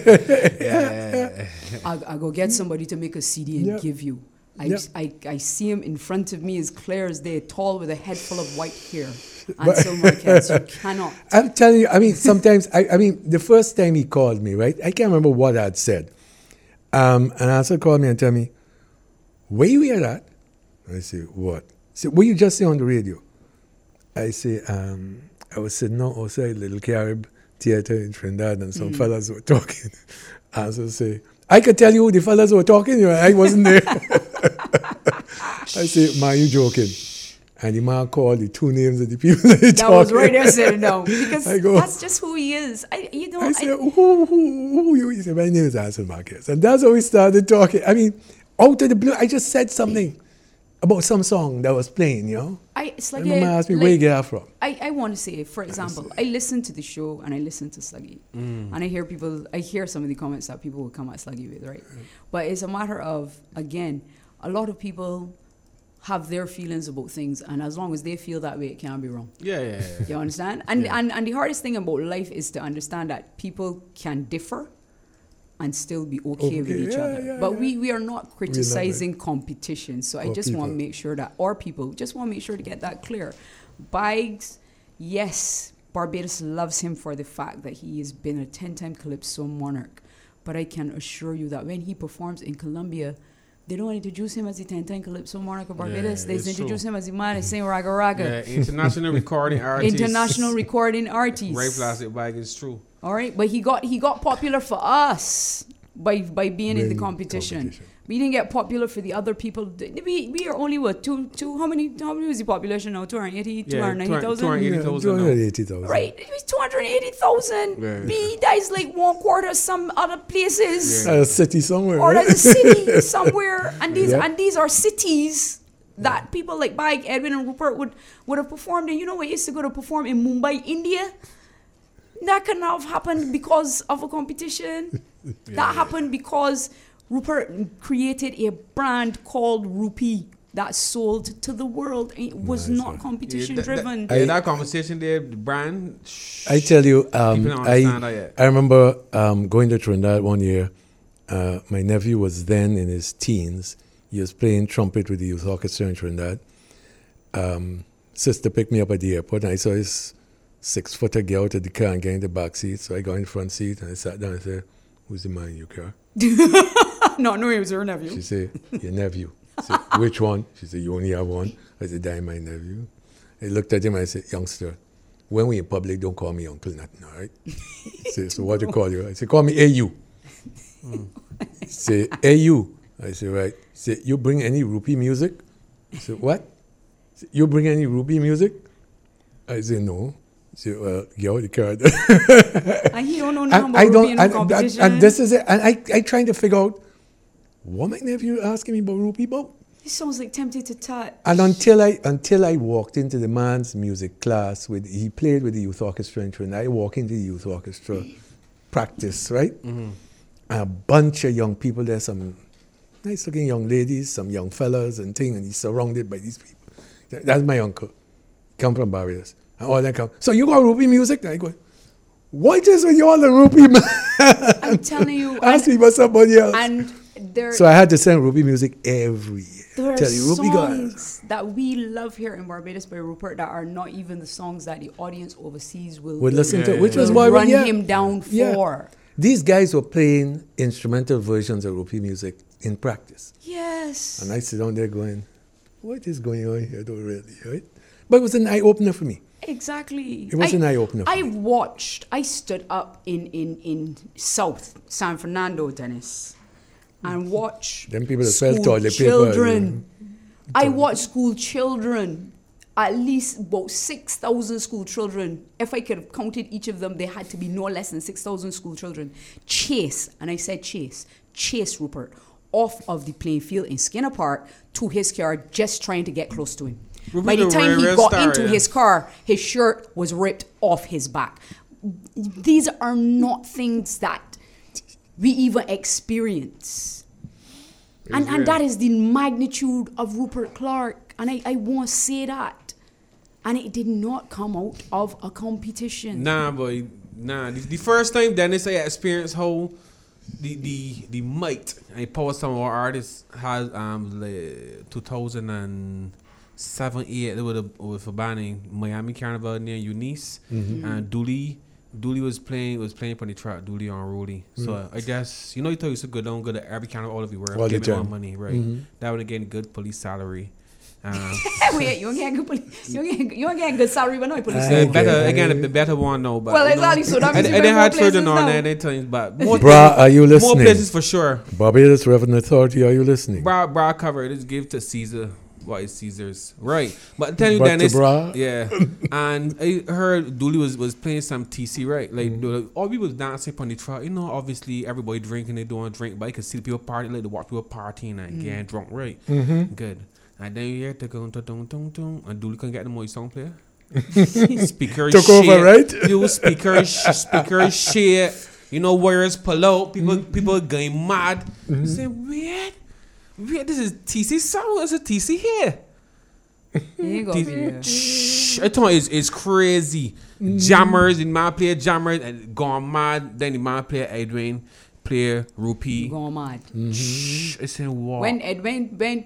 you. I'll go get somebody to make a CD and Yep. give you. Yep. I see him in front of me as clear as day, tall with a head full of white hair. Ansel Marquez, you cannot. I'm telling you, I mean, sometimes, I mean, the first time he called me, right, I can't remember what I'd said. And Ansel called me and tell me, where you hear that? I say, what? He said, what you just say on the radio? I say, I was sitting outside Little Carib Theatre in Trinidad and some fellas were talking. Ansel say, I could tell you who the fellas were talking, you know, I wasn't there. I say, man, you joking. And the man called the 2 names of the people that he That was right there sitting down. Because I go- that's just who he is. I said, who you? He said, my name is Ansel Marquez. And that's how we started talking. I mean, out of the blue, I just said something about some song that was playing, you know? it's like And my man asked me, where you get that from? I want to say, for example, I listen to the show and I listen to Sluggy. And I hear some of the comments that people will come at Sluggy with, right? But it's a matter of, again, a lot of people have their feelings about things, and as long as they feel that way, it can't be wrong. Yeah. You understand? And the hardest thing about life is to understand that people can differ and still be okay with each other. But we are not criticizing competition. So I Or just want to people. make sure that, or people, just want to make sure to get that clear. Biggs, yes, Barbados loves him for the fact that he has been a 10-time Calypso monarch. But I can assure you that when he performs in Colombia, they don't introduce him as the 10-time Calypso monarch of Barbados. They it's introduce true. him as the man that's saying raga raga. Yeah, international recording artist. International recording artist. Ray Plastic Bag is true. All right, but he got popular for us by being in the competition. We didn't get popular for the other people. We are only what two how many was the population now? 280, 290,000? 280,000. Right, it was 280,000. Yeah. That is like 1/4 of some other places. A city somewhere. Or right? there's a city somewhere, and these Yeah. and these are cities that people like Bike, Edwin, and Rupert would have performed in. You know, we used to go to perform in Mumbai, India. That could not have happened because of a competition. That happened because Rupert created a brand called Rupee that sold to the world. It was not competition driven. That conversation there, the brand. I tell you, People don't understand that yet. I remember going to Trinidad one year. My nephew was then in his teens. He was playing trumpet with the youth orchestra in Trinidad. Sister picked me up at the airport, and I saw this 6-footer get out of the car and get in the back seat. So I got in the front seat, and I sat down and said, "Who's the man in your car?" No, it was her nephew. She said, "Your nephew." I said, "Which one?" She said, "You only have one." I said, "That my nephew." I looked at him and I said, "Youngster, when we in public, don't call me uncle nothing, all right?" He said, "So what to call you?" I said, "Call me AU." He said, "AU." I said, "Right." He said, "You bring any rupee music?" I said, "What?" He said, "You bring any rupee music?" I said, "No." He said, "Well, get out the card." And he don't know nothing about Rupee in the competition. And this is it. And I trying to figure out what my nephew asking me about rupee about. He sounds like Tempted to Touch. And until I walked into the man's music class, he played with the youth orchestra in Trinidad. I walked into the youth orchestra practice, right? Mm-hmm. And a bunch of young people there, some nice looking young ladies, some young fellas and things, and he's surrounded by these people. That's my uncle. Come from Barbados. And all that come. So you got rupee music? And I go, what is with you all the rupee, man? I'm telling you. Ask me about somebody else. And so I had to sing rupee music every year. there are Tell you, rupee songs that we love here in Barbados by Rupert that are not even the songs that the audience overseas will listen to, which will was why run we him down for. Yeah. These guys were playing instrumental versions of rupee music in practice. Yes. And I sit down there going, what is going on here, though, really, right? But it was an eye-opener for me. Exactly. It was an eye-opener. I stood up in South San Fernando, Dennis, and watched Them people that school fell toilet paper, children. I watched school children, at least about 6,000 school children. If I could have counted each of them, there had to be no less than 6,000 school children. Chase Rupert off of the playing field in Skinner Park to his car, just trying to get close to him. By the time he got into his car, his shirt was ripped off his back. These are not things that we even experience. And that is the magnitude of Rupert Clarke. And I won't say that. And it did not come out of a competition. Nah, boy. Nah. The first time Dennis I experienced how the might and power some of our artists has like 2007, 8 with a band in Miami Carnival near Eunice, and Dooley was playing on the track, Dooley on Rudy. So I guess you told you to go down, go to every carnival all everywhere, All the give me more time. money, right? That would have gained good police salary. Wait, you don't get good salary when I put Okay. The better one, no. But Well, exactly. So that means and you they better had go places children on now. there. They tell you, but more Bra, are you more listening? places for sure. Barbados Revenue Authority, are you listening? Bra cover. Just give to Caesar what is Caesar's, right? But tell you, But to Dennis, bra. yeah. And I heard Dooley was playing some TC, right? Like all people was dancing on the track. Obviously everybody drinking. They don't want to drink, but you can see the people partying, like they watch people partying and getting drunk, right? Good. And then you hear the tung tung tung tung, and Dooley can get the more song player. Speaker Took shit. over, right? You speaker shit. Warriors pull out. People going mad. You say, wait, this is TC sound. There's a TC here. You go I told you, it's crazy. Jammers, the man play jammers and gone mad. Then the man play Edwin. play Rupee. Go mad. It's in war. When it went, when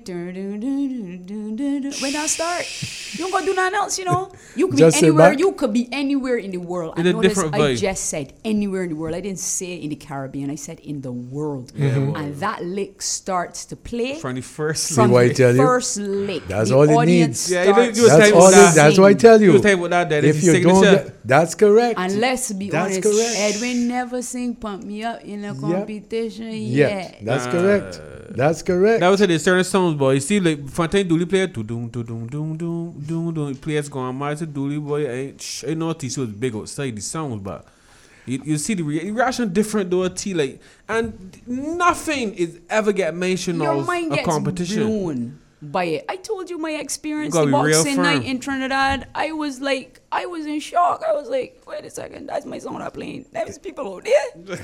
I start, you don't gotta do nothing else, you know. You could Just be sit anywhere. back. You could be anywhere in the world. In I a noticed different I vibe. just said anywhere in the world. I didn't say in the Caribbean. I said in the world. And that lick starts to play From the first. from what I the tell you? first lick. That's the all it audience needs. Yeah, you starts do a to That's type all. of that. That's why I sing. tell You you. type with that. If you don't, that's correct. And let's be That's honest, correct. Edwin never sing "Pump Me Up" in a competition Yeah, yet. that's correct. That's correct. That was how they certain songs, boy. You see, like Fontaine Dooley player, do doom do doom doom doom doom doom. Players going mad to Dooley, boy. I know TC was big outside the songs, but you see the reaction different though. T like, and nothing is ever get mentioned Your of mind a gets competition. blown by it. I told you my experience You the gotta be real boxing firm. night in Trinidad. I was in shock. I was like, wait a second, that's my song I'm playing. There's people out there.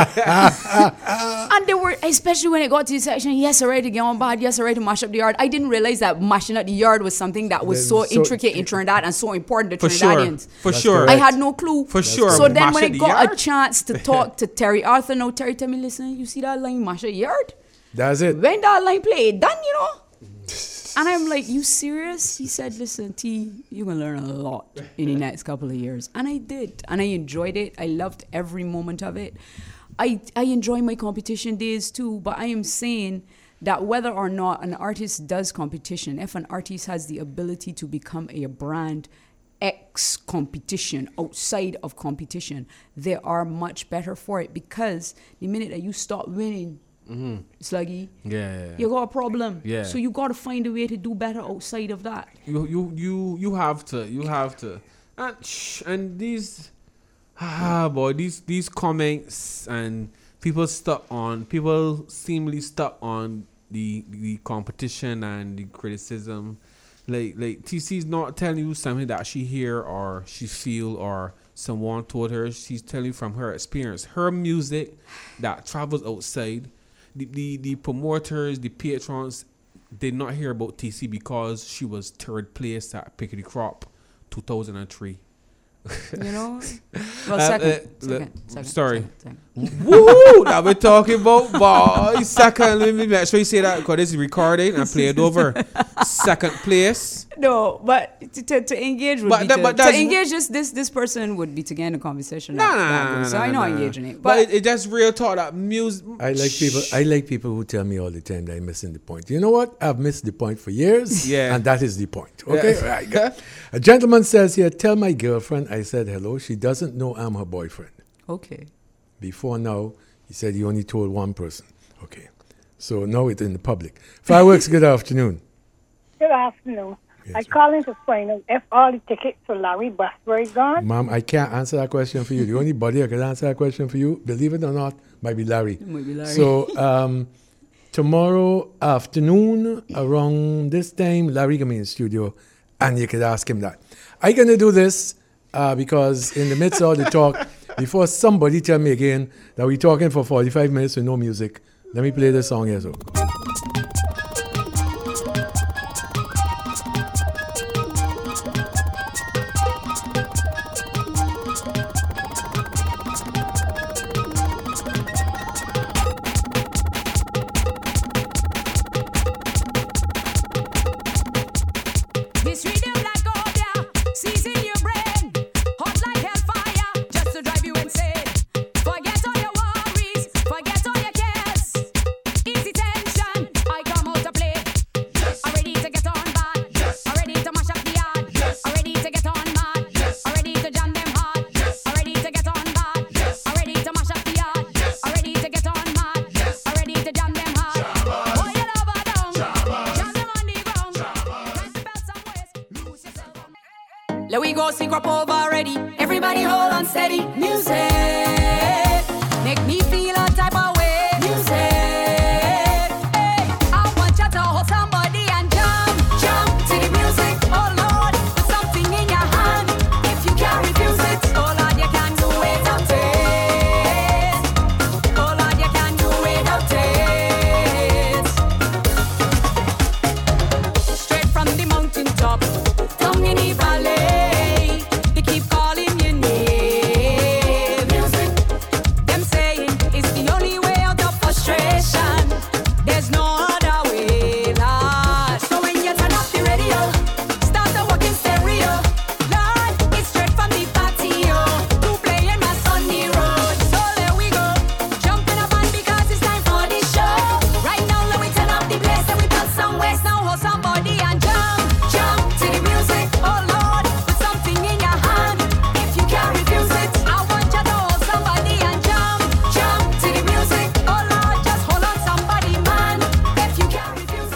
And they were, especially when it got to the section, yes, I ready to get on bad, yes, I ready to mash up the yard. I didn't realize that mashing up the yard was something that was so So- intricate in Trinidad and so important to For sure, Trinidadians. for That's sure. correct. I had no clue. For sure. So then Mash when I up the got yard? a chance to talk to Terry Arthur, no, Terry tell me, listen, you see that line, mash up the yard? That's it. When that line played, done, you know. And I'm like, you serious? He said, listen, T, you're going to learn a lot in the next couple of years. And I did. And I enjoyed it. I loved every moment of it. I enjoy my competition days too, but I am saying that whether or not an artist does competition, if an artist has the ability to become a brand X competition, outside of competition, they are much better for it, because the minute that you stop winning, Sluggy, Yeah. you got a problem. Yeah. So you got to find a way to do better outside of that. You have to. And these boy, these comments and people seemingly stuck on the competition and the criticism. Like TC's not telling you something that she hear or she feel or someone told her. She's telling you from her experience. Her music that travels outside. The promoters, the patrons did not hear about TC because she was third place at Pick the Crop 2003. You know? Well, second. Sorry. Second. Woo! Now we're talking about boy. Second, let me make sure you say that because this is recorded and played over. Second place. No, but to engage would But be that- but that's- to engage this person would be to get in a conversation. Nah. So I know engaging it. But But it just real talk that music. I like people who tell me all the time that I'm missing the point. You know what? I've missed the point for years. Yeah. And that is the point. Okay? Yeah. Right. Good. A gentleman says here, tell my girlfriend I said hello. She doesn't know I'm her boyfriend. okay. Before now, he said he only told one person. Okay. So now it's in the public. Fireworks, good afternoon. Good afternoon. Yes, I'm calling to find out if all the tickets for Larry Busbury gone. Ma'am, I can't answer that question for you. The only body I can answer that question for you, believe it or not, might be Larry. Might be Larry. So tomorrow afternoon, around this time, Larry can be in the studio, and you could ask him that. I'm going to do this because in the midst of the talk, before somebody tell me again that we're talking for 45 minutes with no music, let me play this song here. So. This rhythm like oil, season your brain, hot like hellfire, just to drive you insane. Forget all your worries, forget all your cares. Easy tension, I come out to play. I'm ready to get on bad, I'm ready to mash up the yard, I'm ready to get on mad, I'm ready to jam them hard, I'm ready to get on bad, I'm ready to mash up the yard, I'm ready to get on mad, I'm ready to jam them hard. Oh, you love her down, jam them on the ground. Time to belt some waist, lose yourself on. Let we go sing up over already. Everybody hold on steady. Music make me feel a type of way. Music, hey, I want you to hold somebody and jump to the music. Oh Lord, put something in your hand. If you can't refuse it, oh Lord, you can do without it. Oh Lord, you can do without it. Straight from the mountain top, down in the valley, they keep calling your name. Music,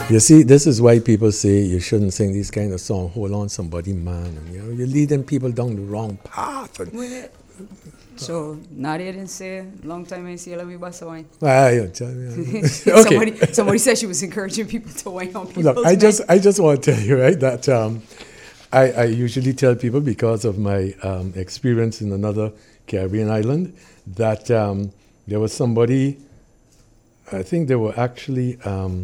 You see, this is why people say you shouldn't sing these kind of songs. Hold on, somebody, man. And, you're leading people down the wrong path. And, So Nadia didn't say long time I see Love Me Bust Wine. you tell me. Okay. Somebody said she was encouraging people to wine on people's Look, I just want to tell you, right, that I usually tell people because of my experience in another Caribbean island that there was somebody, I think they were actually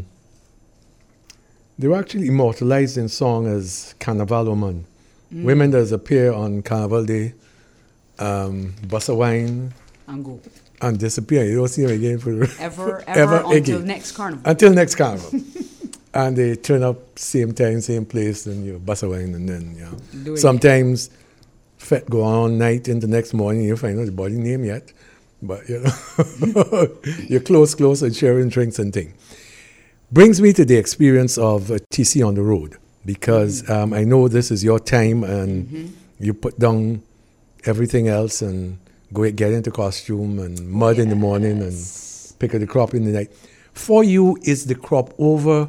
immortalized in song as Carnival Woman. Women that appear on Carnival Day, bust a wine, and go. and disappear. You don't see them again for Ever ever until again. next carnival. Until next carnival. And they turn up same time, same place, and you bust a wine, and then Do it sometimes fete go on all night into next morning. You find out the body name yet, but you're close, and sharing drinks and thing. Brings me to the experience of TC on the road, because I know this is your time, and you put down everything else and get into costume and mud in the morning and pick up the crop in the night. For you, is the Crop Over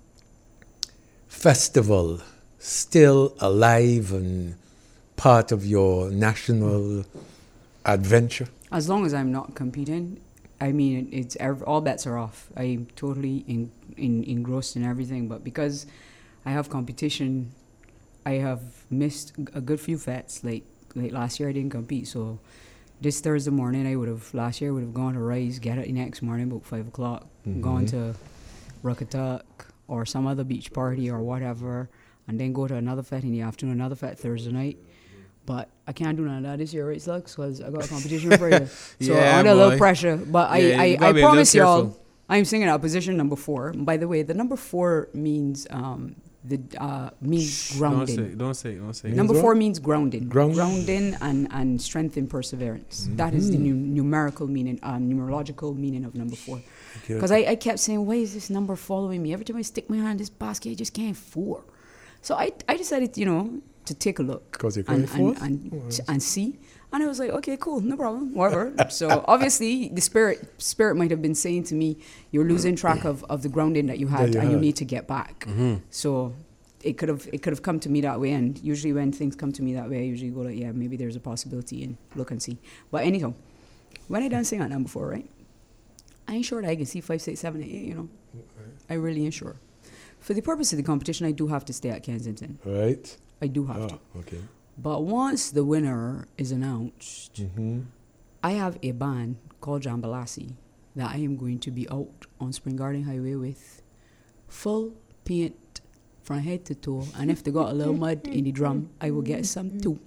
festival still alive and part of your national adventure? As long as I'm not competing, I mean, it's all bets are off. I'm totally engrossed in everything, but because I have competition, I have missed a good few fetes. Like last year, I didn't compete, so this Thursday morning, last year I would have gone to Rise, get it the next morning about 5 o'clock, gone to Ruckatuck or some other beach party or whatever, and then go to another fete in the afternoon, another fete Thursday night. But I can't do none of that this year, right, Slugs? Because I got a competition for you. So Yeah, under a little boy. pressure. But Yeah, you I gotta be a little promise y'all, careful. I'm singing out position number 4. By the way, the number 4 means means grounding. Don't say. Number Means 4 what? means grounding. Grounding? Grounding and strength and perseverance. That is the numerical meaning, numerological meaning of number 4. Okay, Because I kept saying, why is this number following me? Every time I stick my hand in this basket, I just can't 4. So I decided, to take a look. 'Cause you're and, going and, fourth? and see. And I was like, okay, cool, no problem, whatever. So obviously the spirit might have been saying to me, you're losing track of the grounding that you had, you and you had. need to get back. So it could have come to me that way. And usually when things come to me that way, I usually go like, yeah, maybe there's a possibility, and look and see. But anyhow, when I done sing at number 4, right? I ain't sure that I can see 5, 6, 7, 8, I really ain't sure. For the purpose of the competition, I do have to stay at Kensington. Right? I do have to. Oh, okay. But once the winner is announced, I have a band called Jambalasi that I am going to be out on Spring Garden Highway with, full paint from head to toe. And if they got a little mud in the drum, I will get some too.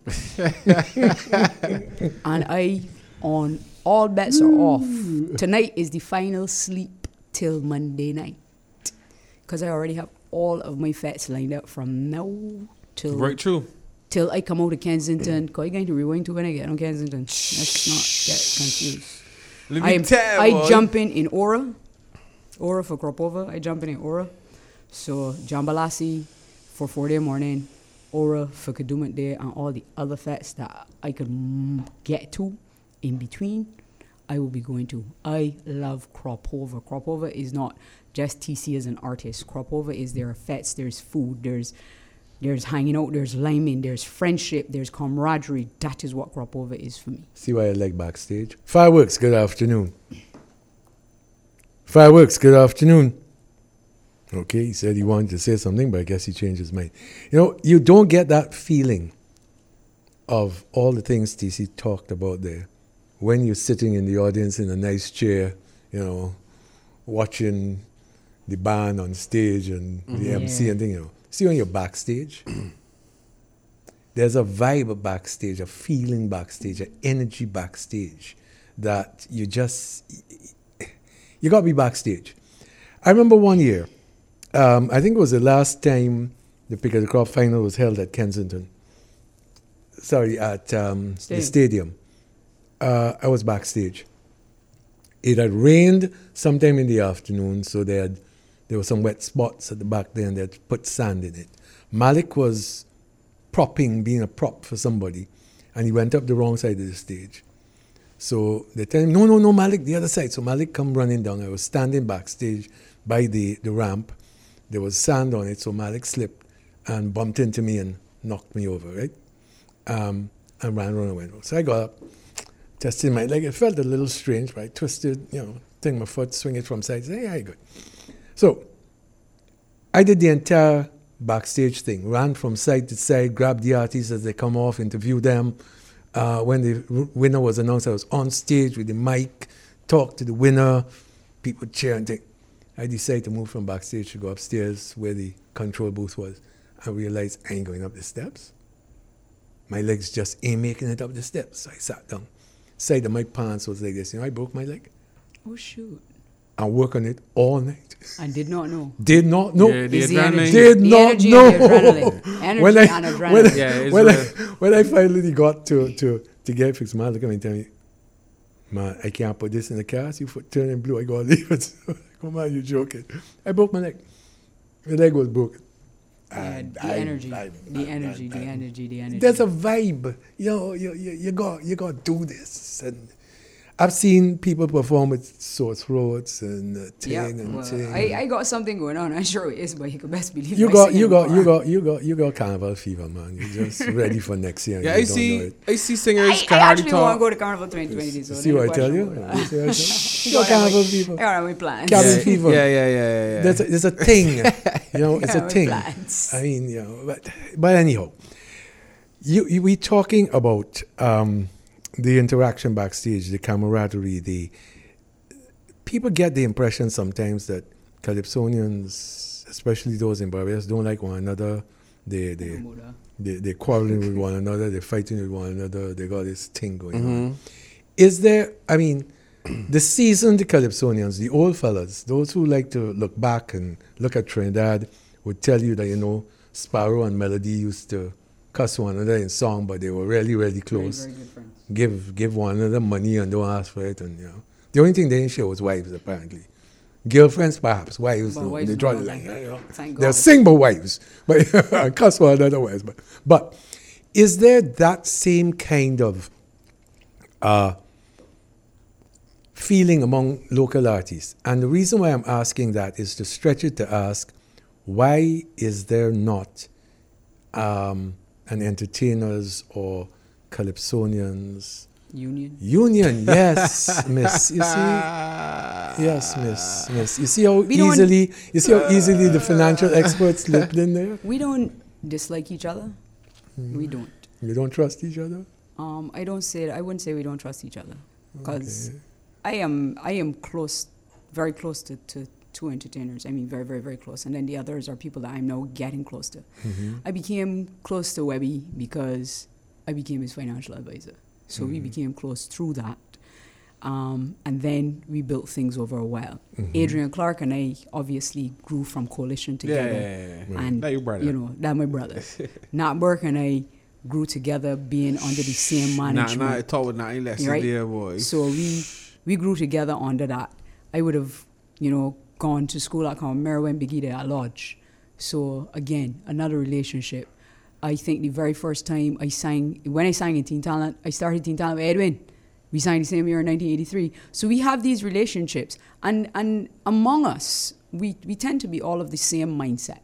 And on all bets are off. Tonight is the final sleep till Monday night. Because I already have all of my fetes lined up from now till Right, true. till I come out of Kensington. Because I'm going to rewind to when I get on Kensington. Let's not get confused. Let me tell I boy. jump in Aura for Crop Over. I jump in Aura. So Jambalasi for 4-day morning, Aura for Kadooment Day, and all the other fetes that I could get to in between, I will be going to. I love Crop Over. Crop Over is not just TC as an artist. Crop Over is there are fetes, there's food, there's hanging out, there's liming, there's friendship, there's camaraderie. That is what Crop Over is for me. See why I like backstage. Fireworks, good afternoon. Fireworks, good afternoon. Okay, he said he wanted to say something, but I guess he changed his mind. You don't get that feeling of all the things TC talked about there when you're sitting in the audience in a nice chair, watching the band on stage and the MC and thing, See, when you're backstage, there's a vibe backstage, a feeling backstage, an energy backstage that you got to be backstage. I remember one year, I think it was the last time the Pick of the Crop final was held at Kensington. Sorry, at the stadium. I was backstage. It had rained sometime in the afternoon, so there were some wet spots at the back there, and they had put sand in it. Malik was being a prop for somebody, and he went up the wrong side of the stage. So they tell him, no, Malik, the other side. So Malik come running down. I was standing backstage by the ramp, there was sand on it, so Malik slipped and bumped into me and knocked me over, right? And ran around the window. So I got up, tested my leg. It felt a little strange, right? Twisted, thing my foot, swing it from side to side. Yeah, good. So I did the entire backstage thing, ran from side to side, grabbed the artists as they come off, interviewed them. When the winner was announced, I was on stage with the mic, talked to the winner, people cheer and think. I decided to move from backstage to go upstairs where the control booth was. I realized I ain't going up the steps. My legs just ain't making it up the steps. So I sat down. Side of my pants was like this. I broke my leg. Oh, shoot. I worked on it all night. I did not know. Did not know. Yeah, the It's the adrenaline. energy. Did The not energy know. and the adrenaline. Energy and adrenaline. Yeah, it's When I finally got to get fixed, man, look at me and tell me, man, I can't put this in the car. See, foot turning blue, I gotta leave it. Come on, you joking. I broke my leg. My leg was broken. Yeah, the energy. There's a vibe. You got to do this. And I've seen people perform with sore throats and ting. I got something going on. I'm sure it is, but you could best believe You my got singing carnival fever, man. You're just ready for next year. Yeah, You I don't know see. it. I see singers I can hardly actually want to talk. go to Carnival 2020. So See what I tell you? You see what I tell you? You got carnival I fever. got my plans. Cabin fever. Yeah. There's a thing, it's Yeah, a my thing. plans. I mean, but anyhow, we talking about the interaction backstage, the camaraderie. The people get the impression sometimes that Calypsonians, especially those in Barbados, don't like one another. They're quarreling with one another. They're fighting with one another. They got this thing going on. Is there? I mean, the seasoned Calypsonians, the old fellas, those who like to look back and look at Trinidad, would tell you that Sparrow and Melody used to cuss one another in song, but they were really, really close. Very, very good friends. Give one another money and don't ask for it, and the only thing they didn't share was wives apparently. Girlfriends perhaps, wives But no. wives They draw no, the line. thank They'll God. sing about wives, but cuss one another wives. But is there that same kind of feeling among local artists? And the reason why I'm asking that is to stretch it to ask, why is there not an entertainers or Calypsonians Union. yes, miss. You see, yes, miss. You see how We don't- easily the financial experts slipped in there. We don't dislike each other. We don't. You don't trust each other. I wouldn't say we don't trust each other, because I am close, very close to two entertainers. I mean, very, very, very close. And then the others are people that I'm now getting close to. I became close to Webby because I became his financial advisor. So we became close through that. And then we built things over a while. Adrian Clark and I obviously grew from Coalition together. Yeah. And, That your brother. that's my brother. Nat Burke and I grew together being under the same management. Nah, talk with nothing less Right. there, boy. So we grew together under that. I would have, gone to school at Merrill and Biggie there at Lodge. So again, another relationship. I think the very first time when I sang in Teen Talent, I started Teen Talent with Edwin. We signed the same year in 1983. So we have these relationships. And among us, we tend to be all of the same mindset.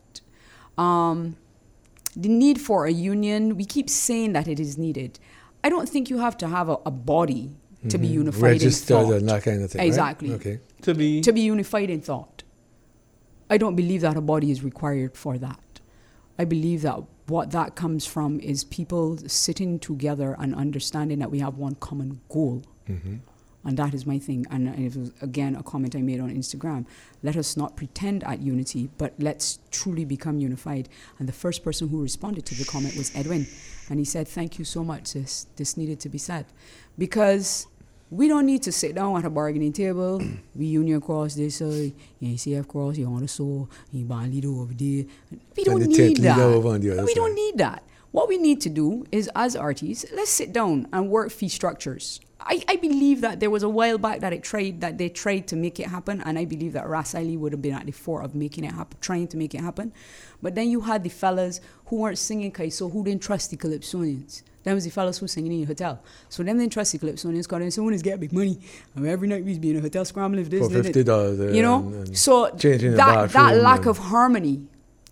The need for a union, we keep saying that it is needed. I don't think you have to have a body to be unified Registered in thought. and that kind of thing. right? Exactly. Okay. To be To be unified in thought. I don't believe that a body is required for that. I believe that what that comes from is people sitting together and understanding that we have one common goal. And that is my thing. And it was, again, a comment I made on Instagram. Let us not pretend at unity, but let's truly become unified. And the first person who responded to the comment was Edwin. And he said, thank you so much, sis. This needed to be said. Because we don't need to sit down at a bargaining table. We union cross this, ACF cross, you on the soul, you band leader over there. We don't the need tent leader that. over on the other We don't side. need that. What we need to do is, as artists, let's sit down and work fee structures. I believe that there was a while back that they tried to make it happen, and I believe that Ras Ali would have been at the fore of making it happen, trying to make it happen. But then you had the fellas who weren't singing Kaiso, who didn't trust the Calypsonians. Them was the fellas who singing in the hotel. So them didn't trust the Calypsonians because they someone is getting big money. I mean, every night we be in a hotel scrambling for this. For $50, you know? and So changing the that bathroom lack and- of harmony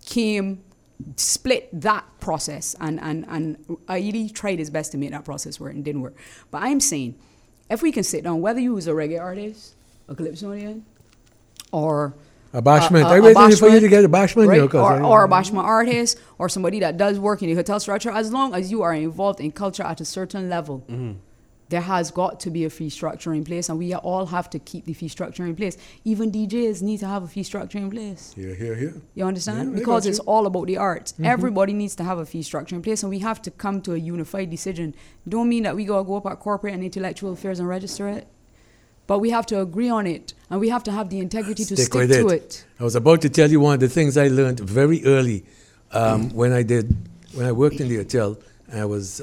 split that process, and Aili tried his best to make that process work and didn't work. But I'm saying, if we can sit down, whether you was a reggae artist, a Calypsonian, or A bashment. a I waited for you bashment, to get a bashment, right? you know, 'cause or a bashment artist, or somebody that does work in the hotel structure, as long as you are involved in culture at a certain level, there has got to be a fee structure in place, and we all have to keep the fee structure in place. Even DJs need to have a fee structure in place. Here. You understand? Yeah, I Because got it's you. all about the arts. Everybody needs to have a fee structure in place, and we have to come to a unified decision. Don't mean that we gotta go up at corporate and intellectual affairs and register it, but we have to agree on it, and we have to have the integrity to stick with to it. I was about to tell you one of the things I learned very early when I worked in the hotel. I was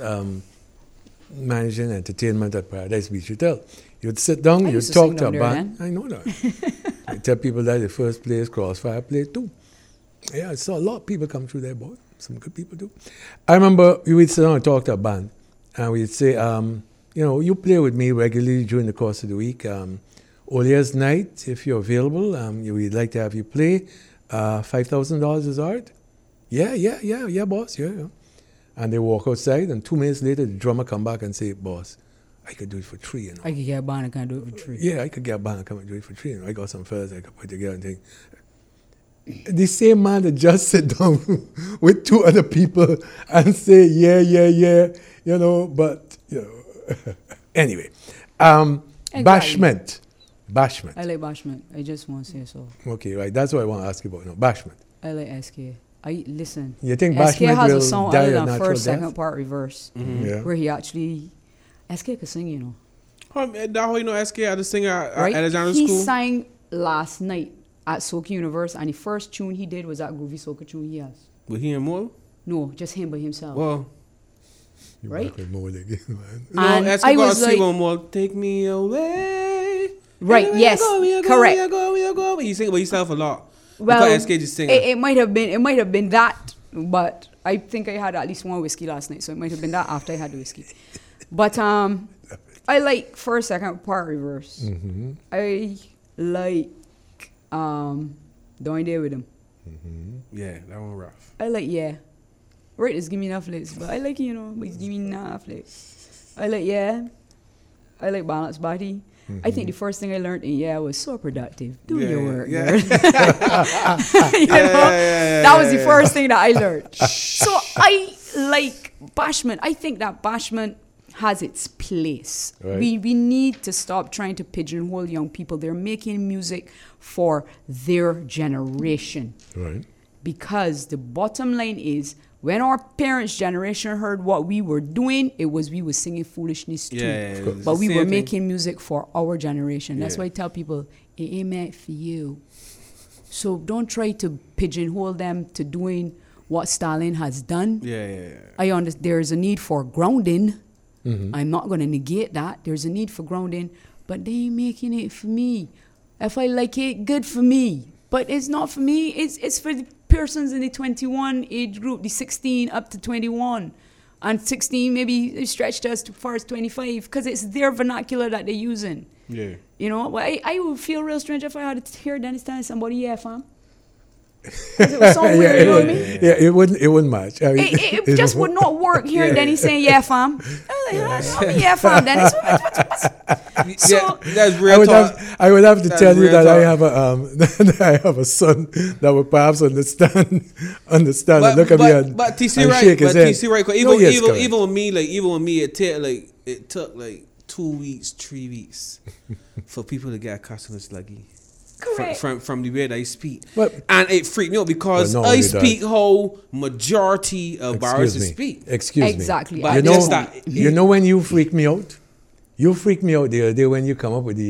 managing entertainment at Paradise Beach Hotel. You'd sit down, I you'd used to talk sing to a down there band. I know that. I tell people that the first place, Crossfire, played too. Yeah, I saw a lot of people come through there, boy. Some good people too. I remember we would sit down and talk to a band, and we'd say, you know, you play with me regularly during the course of the week. Olia's night, if you're available, we'd like to have you play. $5,000 is all right? Yeah, boss, yeah. And they walk outside, and 2 minutes later, the drummer come back and say, boss, I could do it for $3, you know. I could get a band, I can't do it for free. Yeah, I could get a band and come and do it for $3. You know. I got some fellas I could put together and think. The same man that just sit down with 2 other people and say, yeah, you know, but, you know. Anyway, Bashment. I like Bashment. I just want to say so. Okay, right, that's what I want to ask you about now. Bashment. I like SK. Listen. You think SK Bashment has a will song die other a than natural first, death? second part, reverse, Yeah. where he actually SK could sing, you know. That how you know SK at the singer at Right? Alexander He School? sang last night at Soca Universe, and the first tune he did was that groovy Soca tune he has. With him more? No, just him by himself. Well, You Right? back with more again, man. And no, SK I got was to like, sing one more. Take me away. Right, Where yes, you go, correct. Where you go. He sing by himself a lot. well, Because SK just sing. it might have been that, but I think I had at least one whiskey last night, so it might have been that after I had the whiskey. But I like first, second part, reverse. Mm-hmm. I like Don't Dare With Him. Yeah, that one rough. I like Right, it's give me enough licks, but I like, you know, but it's give me enough licks. I like I like Balance Body. I think the first thing I learned in was so productive. Do your work, yeah. girl. You know? That was the first thing that I learned. So I like Bashment. I think that Bashment has its place. Right. We need to stop trying to pigeonhole young people. They're making music for their generation. Right. Because the bottom line is, when our parents' generation heard what we were doing, we were singing foolishness too. Yeah, But we were same thing. making music for our generation. That's Yeah. why I tell people, it ain't meant for you. So don't try to pigeonhole them to doing what Stalin has done. Yeah. I understand there's a need for grounding. Mm-hmm. I'm not going to negate that. There's a need for grounding, but they ain't making it for me. If I like it, good for me. But it's not for me. It's for the persons in the 21 age group, the 16 up to 21. And 16 maybe stretched us as far as 25 because it's their vernacular that they're using. Yeah. You know, I would feel real strange if I had to hear Dennis telling somebody, fam. 'Cause it was so weird, you know what I mean? Yeah, it wouldn't match. I mean, It just would not work hearing Denny saying, fam. I fam, Dennis. So, Yeah, that's real talk. I would have to That's tell you real that I talk. have that I have a son that would perhaps understand and look at me and, but TC and right, shake his but head. TC right. 'Cause No, yes, correct. even with me, it took 2 weeks, 3 weeks for people to get accustomed to Sluggy. correct. From the way that I speak, But- and it freaked me out because But not I only that. speak how majority of bars Excuse me. speak. Excuse me. Exactly. But You know, just that- you know when you freak me out? You freaked me out the other day when you come up with the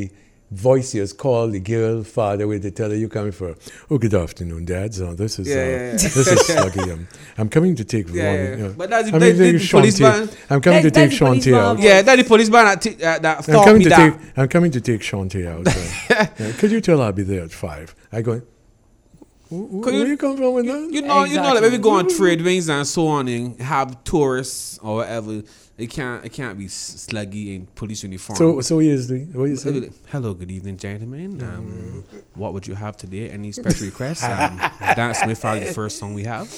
voice you call the girl father with to tell her you coming for. Oh, good afternoon, Dad. So this is this is Sluggy. I'm coming to take Ronnie. But that's I'm the coming to take policeman. I'm coming to That's take the policeman Shantae out. voice. Yeah, that's the policeman that I'm thought coming me to that. I'm coming to take Shantae out. Yeah. Could you tell I'll be there at 5? I go. Where you come from with that? You know, Exactly. like when we go on trade wings and so on and have tourists or whatever, it can't be sluggy in police uniform. So what is the what you say? Hello, good evening, gentlemen. What would you have today? Any special requests? Dan Smith are the first song we have.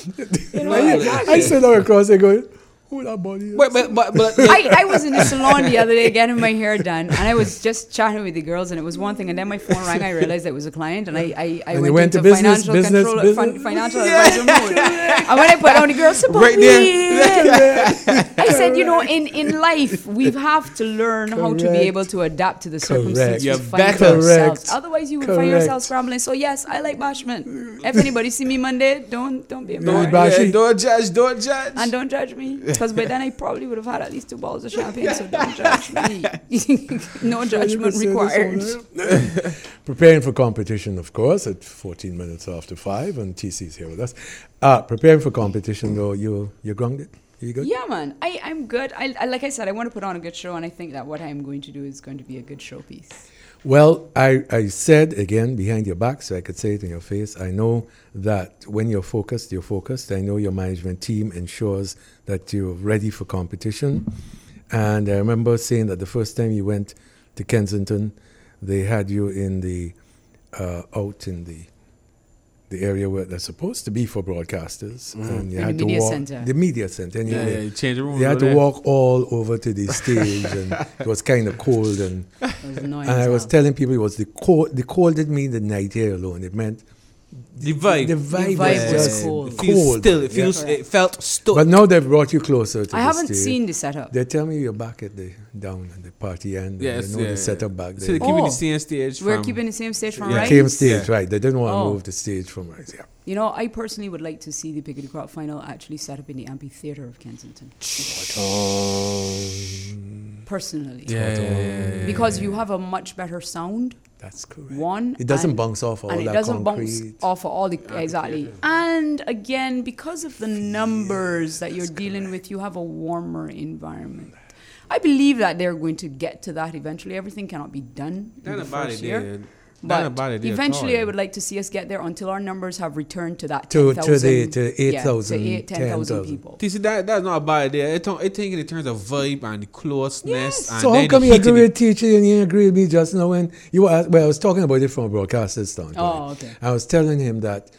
I sit down across and go, who that body is? But I was in the salon the other day getting my hair done, and I was just chatting with the girls, and it was one thing, and then my phone rang. I realized it was a client, and I And you went went into to business, financial business? financial advisor mode. And when I put on the girls, support Right me. there. I said, in life, we have to learn how to be Correct. able to adapt to the Correct. circumstances. You to find better. ourselves. Correct. Otherwise, you will find Correct. yourself scrambling. So yes, I like bashment. If anybody see me Monday, don't be Don't embarrassed. bash it. don't judge. And don't judge me, because by then I probably would have had at least 2 bottles of champagne, so don't judge me. No judgment required. Preparing for competition, of course, at 14 minutes after 5, and TC's here with us. Preparing for competition, though, you're grounded? You good? Yeah, man, I'm good. I like I said, I want to put on a good show, and I think that what I'm going to do is going to be a good showpiece. Well, I said again behind your back, so I could say it in your face. I know that when you're focused, you're focused. I know your management team ensures that you're ready for competition. And I remember saying that the first time you went to Kensington, they had you in the out in the area where they're supposed to be for broadcasters, and you In had the to media walk center. the media center. And You change the room. you had over to there. walk all over to the stage, and it was kind of cold and. It was annoying. And I as was well. telling people it was the cold. The cold didn't mean the night air alone. It meant The vibe. the vibe, vibe was just cold. It feels cold. still. It Yeah. feels. It felt stuck. But now they've brought you closer to I the haven't stage. seen the setup. They tell me you're back at the down at the party end. and Yes, they know yeah, the setup back So there. they're keeping Oh. the same stage. We're from- keeping the same stage from Yeah, Rise. came stage, Yeah. right. They didn't want to Oh. move the stage from Rise. Yeah. You know, I personally would like to see the Piggly Crop final actually set up in the amphitheater of Kensington. Personally. Because you have a much better sound. That's correct. One. It doesn't and- bounce off all and it that doesn't concrete. bounce off of all the exactly. And again, because of the numbers that you're dealing with, you have a warmer environment. I believe that they're going to get to that eventually. Everything cannot be done in Not the about first it, year. yeah. Not But about it, yeah, eventually, I totally. would like to see us get there until our numbers have returned to that To 10,000. 8,000, 10,000 10,000. people. You see, that's not a bad idea. I think in terms of vibe and the closeness. Yes. And So how then come the you heat of agree the- with teacher and you agree with me just now when you were well, I was talking about it from a broadcaster's standpoint. Oh, okay. I was telling him that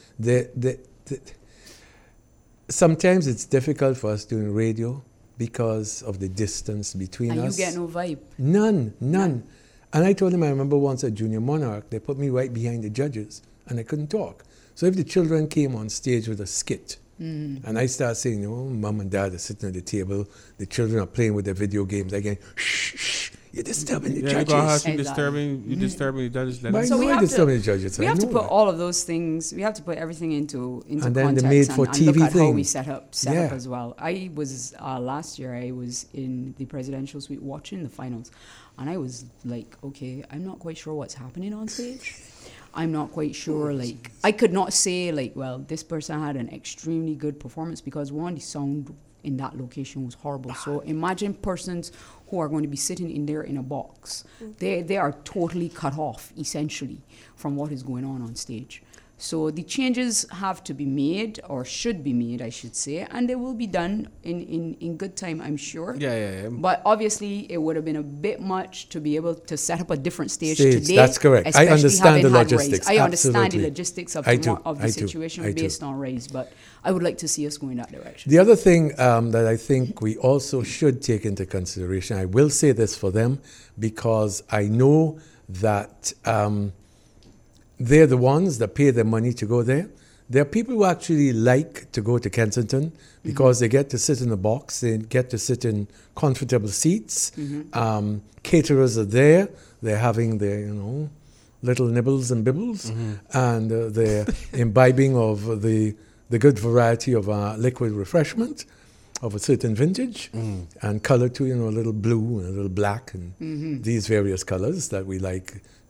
sometimes it's difficult for us doing radio because of the distance between And you us. get no vibe. None. And I told him I remember once at Junior Monarch, they put me right behind the judges and I couldn't talk. So if the children came on stage with a skit, and I start saying, mom and dad are sitting at the table, the children are playing with their video games, again, shh, you're disturbing the Yeah, you judges. got us, you Exactly. disturbing the judges. But I So know we I have to- disturbing the judges. We I have to know put that. all of those things. We have to put everything into And then the context made for and look TV at how thing. we set up Yeah. as well. I was last year. I was in the presidential suite watching the finals, and I was like, okay, I'm not quite sure what's happening on stage. I'm not quite sure. Like, I could not say like, well, this person had an extremely good performance because one, the sound in that location was horrible. So imagine persons who are going to be sitting in there in a box. They are totally cut off essentially from what is going on stage. So the changes have to be made, or should be made, I should say, and they will be done in good time, I'm sure. Yeah. But obviously, it would have been a bit much to be able to set up a different stage Stage, today. that's correct. I especially understand having the had logistics, Raise. I understand absolutely. the logistics of I the, do, of the I do, situation I do. based on Raise, but I would like to see us go in that direction. The other thing that I think we also should take into consideration, I will say this for them because I know that they're the ones that pay their money to go there. There are people who actually like to go to Kensington because they get to sit in a box, they get to sit in comfortable seats. Caterers are there, they're having their, little nibbles and bibbles, and they're imbibing of the good variety of liquid refreshment of a certain vintage and color too, a little blue and a little black and these various colors that we like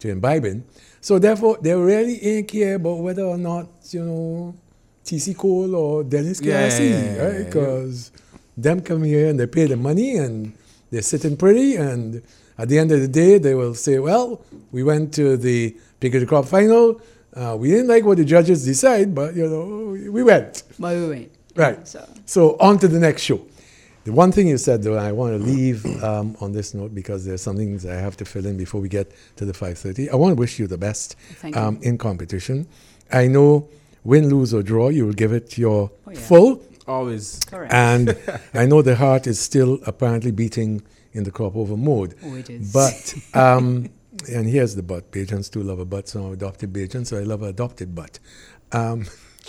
to imbibing. So therefore, they really ain't care about whether or not, TC Cole or Dennis KRC, right? yeah. Because them come here and they pay the money and they're sitting pretty, and at the end of the day, they will say, well, we went to the Pick of the Crop final. We didn't like what the judges decide, but, we went. But we went. Right. So on to the next show. The one thing you said, though, I want to leave on this note because there's some things I have to fill in before we get to the 5:30. I want to wish you the best Thank you. in competition. I know, win, lose, or draw, you will give it your yeah. full. Always. Correct. And I know the heart is still apparently beating in the crop over mode. Oh, it is. But, and here's the but. Bajans do love a but, so I'm adopted Bajan, so I love an adopted but. I'm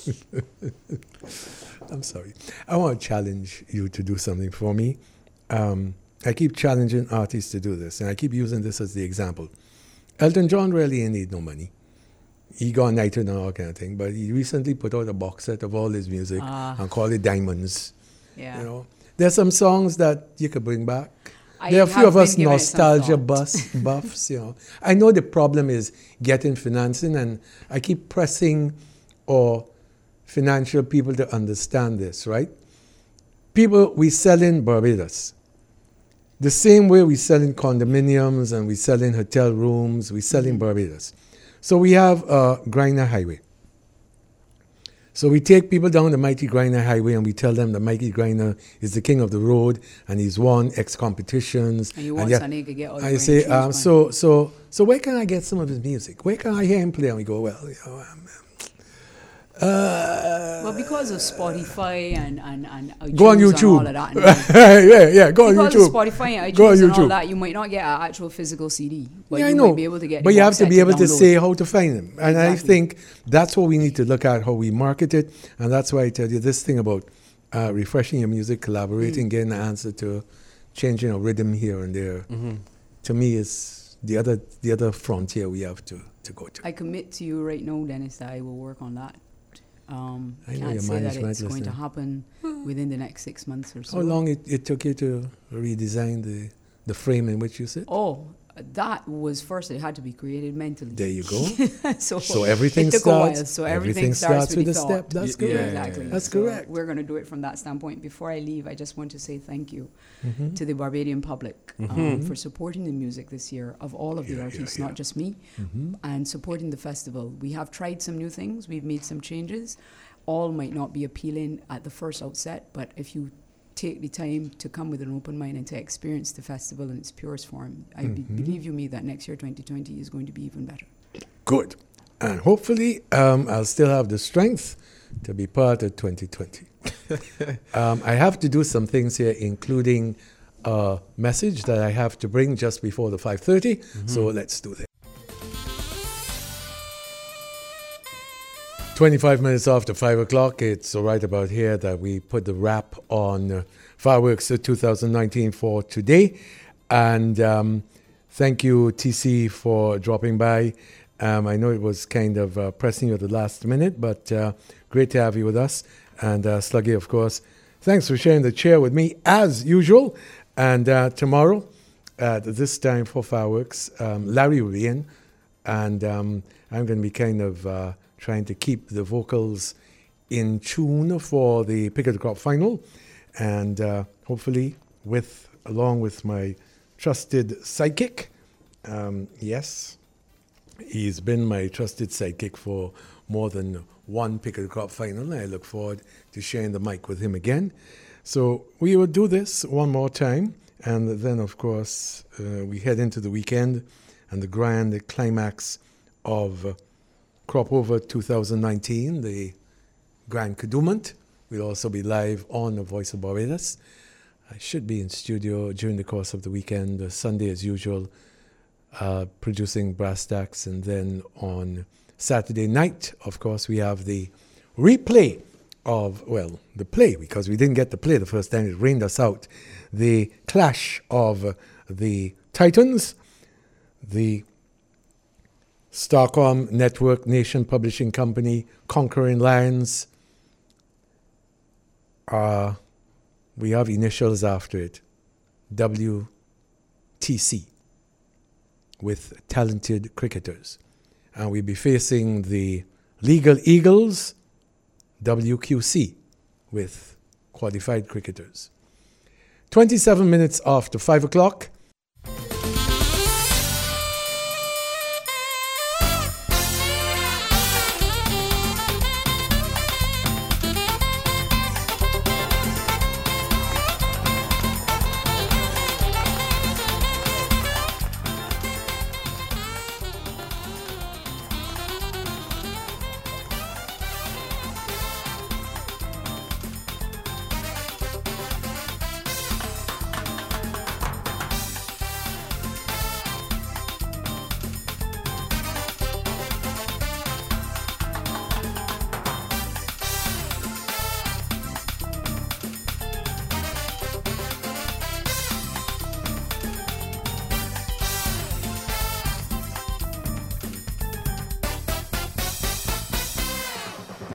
sorry. I want to challenge you to do something for me. I keep challenging artists to do this, and I keep using this as the example. Elton John really ain't need no money. He got knighted and all kind of thing, but he recently put out a box set of all his music and called it Diamonds. Yeah. There's some songs that you could bring back. I There are a few have of us been giving it some nostalgia thought. buffs. I know the problem is getting financing, and I keep pressing financial people to understand this, right? People, we sell in Barbados. The same way we sell in condominiums and we sell in hotel rooms, we sell in Barbados. So we have a Griner Highway. So we take people down the Mighty Griner Highway and we tell them that Mighty Griner is the king of the road and he's won X competitions. And you want yet- Sonny to get all the I say, grand so where can I get some of his music? Where can I hear him play? And we go, well, Well, because of Spotify and iTunes go on and YouTube. all of that. yeah, go on Because YouTube. of Spotify and Go on iTunes and all YouTube. that, you might not get an actual physical CD. But Yeah, I you know. might be able to get but the you have box to set be able to download. say how to find them. And I Exactly. think that's what we need to look at, how we market it. And that's why I tell you this thing about refreshing your music, collaborating, getting an answer to changing a rhythm here and there. To me, is the other frontier we have to go to. I commit to you right now, Dennis, that I will work on that. I know Can't your say that management it's going to listening. happen within the next 6 months or so. How long it took you to redesign the frame in which you sit? Oh, that was first. It had to be created mentally. There you go. so everything it took starts- a while. So everything everything starts starts with with the a thought. step. That's Yeah, correct. Exactly. That's So correct. we're going to do it from that standpoint. Before I leave, I just want to say thank you Mm-hmm. to the Barbadian public for supporting the music this year of all of the artists, not just me, Mm-hmm. and supporting the festival. We have tried some new things. We've made some changes. All might not be appealing at the first outset, but if you take the time to come with an open mind and to experience the festival in its purest form, I believe you me that next year, 2020, is going to be even better. Good. And hopefully, I'll still have the strength to be part of 2020. I have to do some things here, including a message that I have to bring just before the 5:30. So let's do that. 25 minutes after 5 o'clock, it's right about here that we put the wrap on Fireworks 2019 for today. And thank you, TC, for dropping by. I know it was kind of pressing you at the last minute, but great to have you with us. And Sluggy, of course, thanks for sharing the chair with me, as usual. And tomorrow, at this time for Fireworks, Larry will be in. And I'm going to be kind of trying to keep the vocals in tune for the Pick of the Crop final. And hopefully, along with my trusted sidekick, yes, he's been my trusted sidekick for more than one Pick of the Crop final. And I look forward to sharing the mic with him again. So we will do this one more time. And then, of course, we head into the weekend and the grand climax of Crop Over 2019, the Grand Kadooment. We'll also be live on the Voice of Barbados. I should be in studio during the course of the weekend, Sunday as usual, producing Brass Stacks. And then on Saturday night, of course, we have the replay of, well, the play, because we didn't get to play the first time. It rained us out. The clash of the Titans, the Starcom Network Nation Publishing Company, Conquering Lions. We have initials after it. WTC. with talented cricketers. And we'll be facing the Legal Eagles, WQC, with qualified cricketers. 27 minutes after 5 o'clock,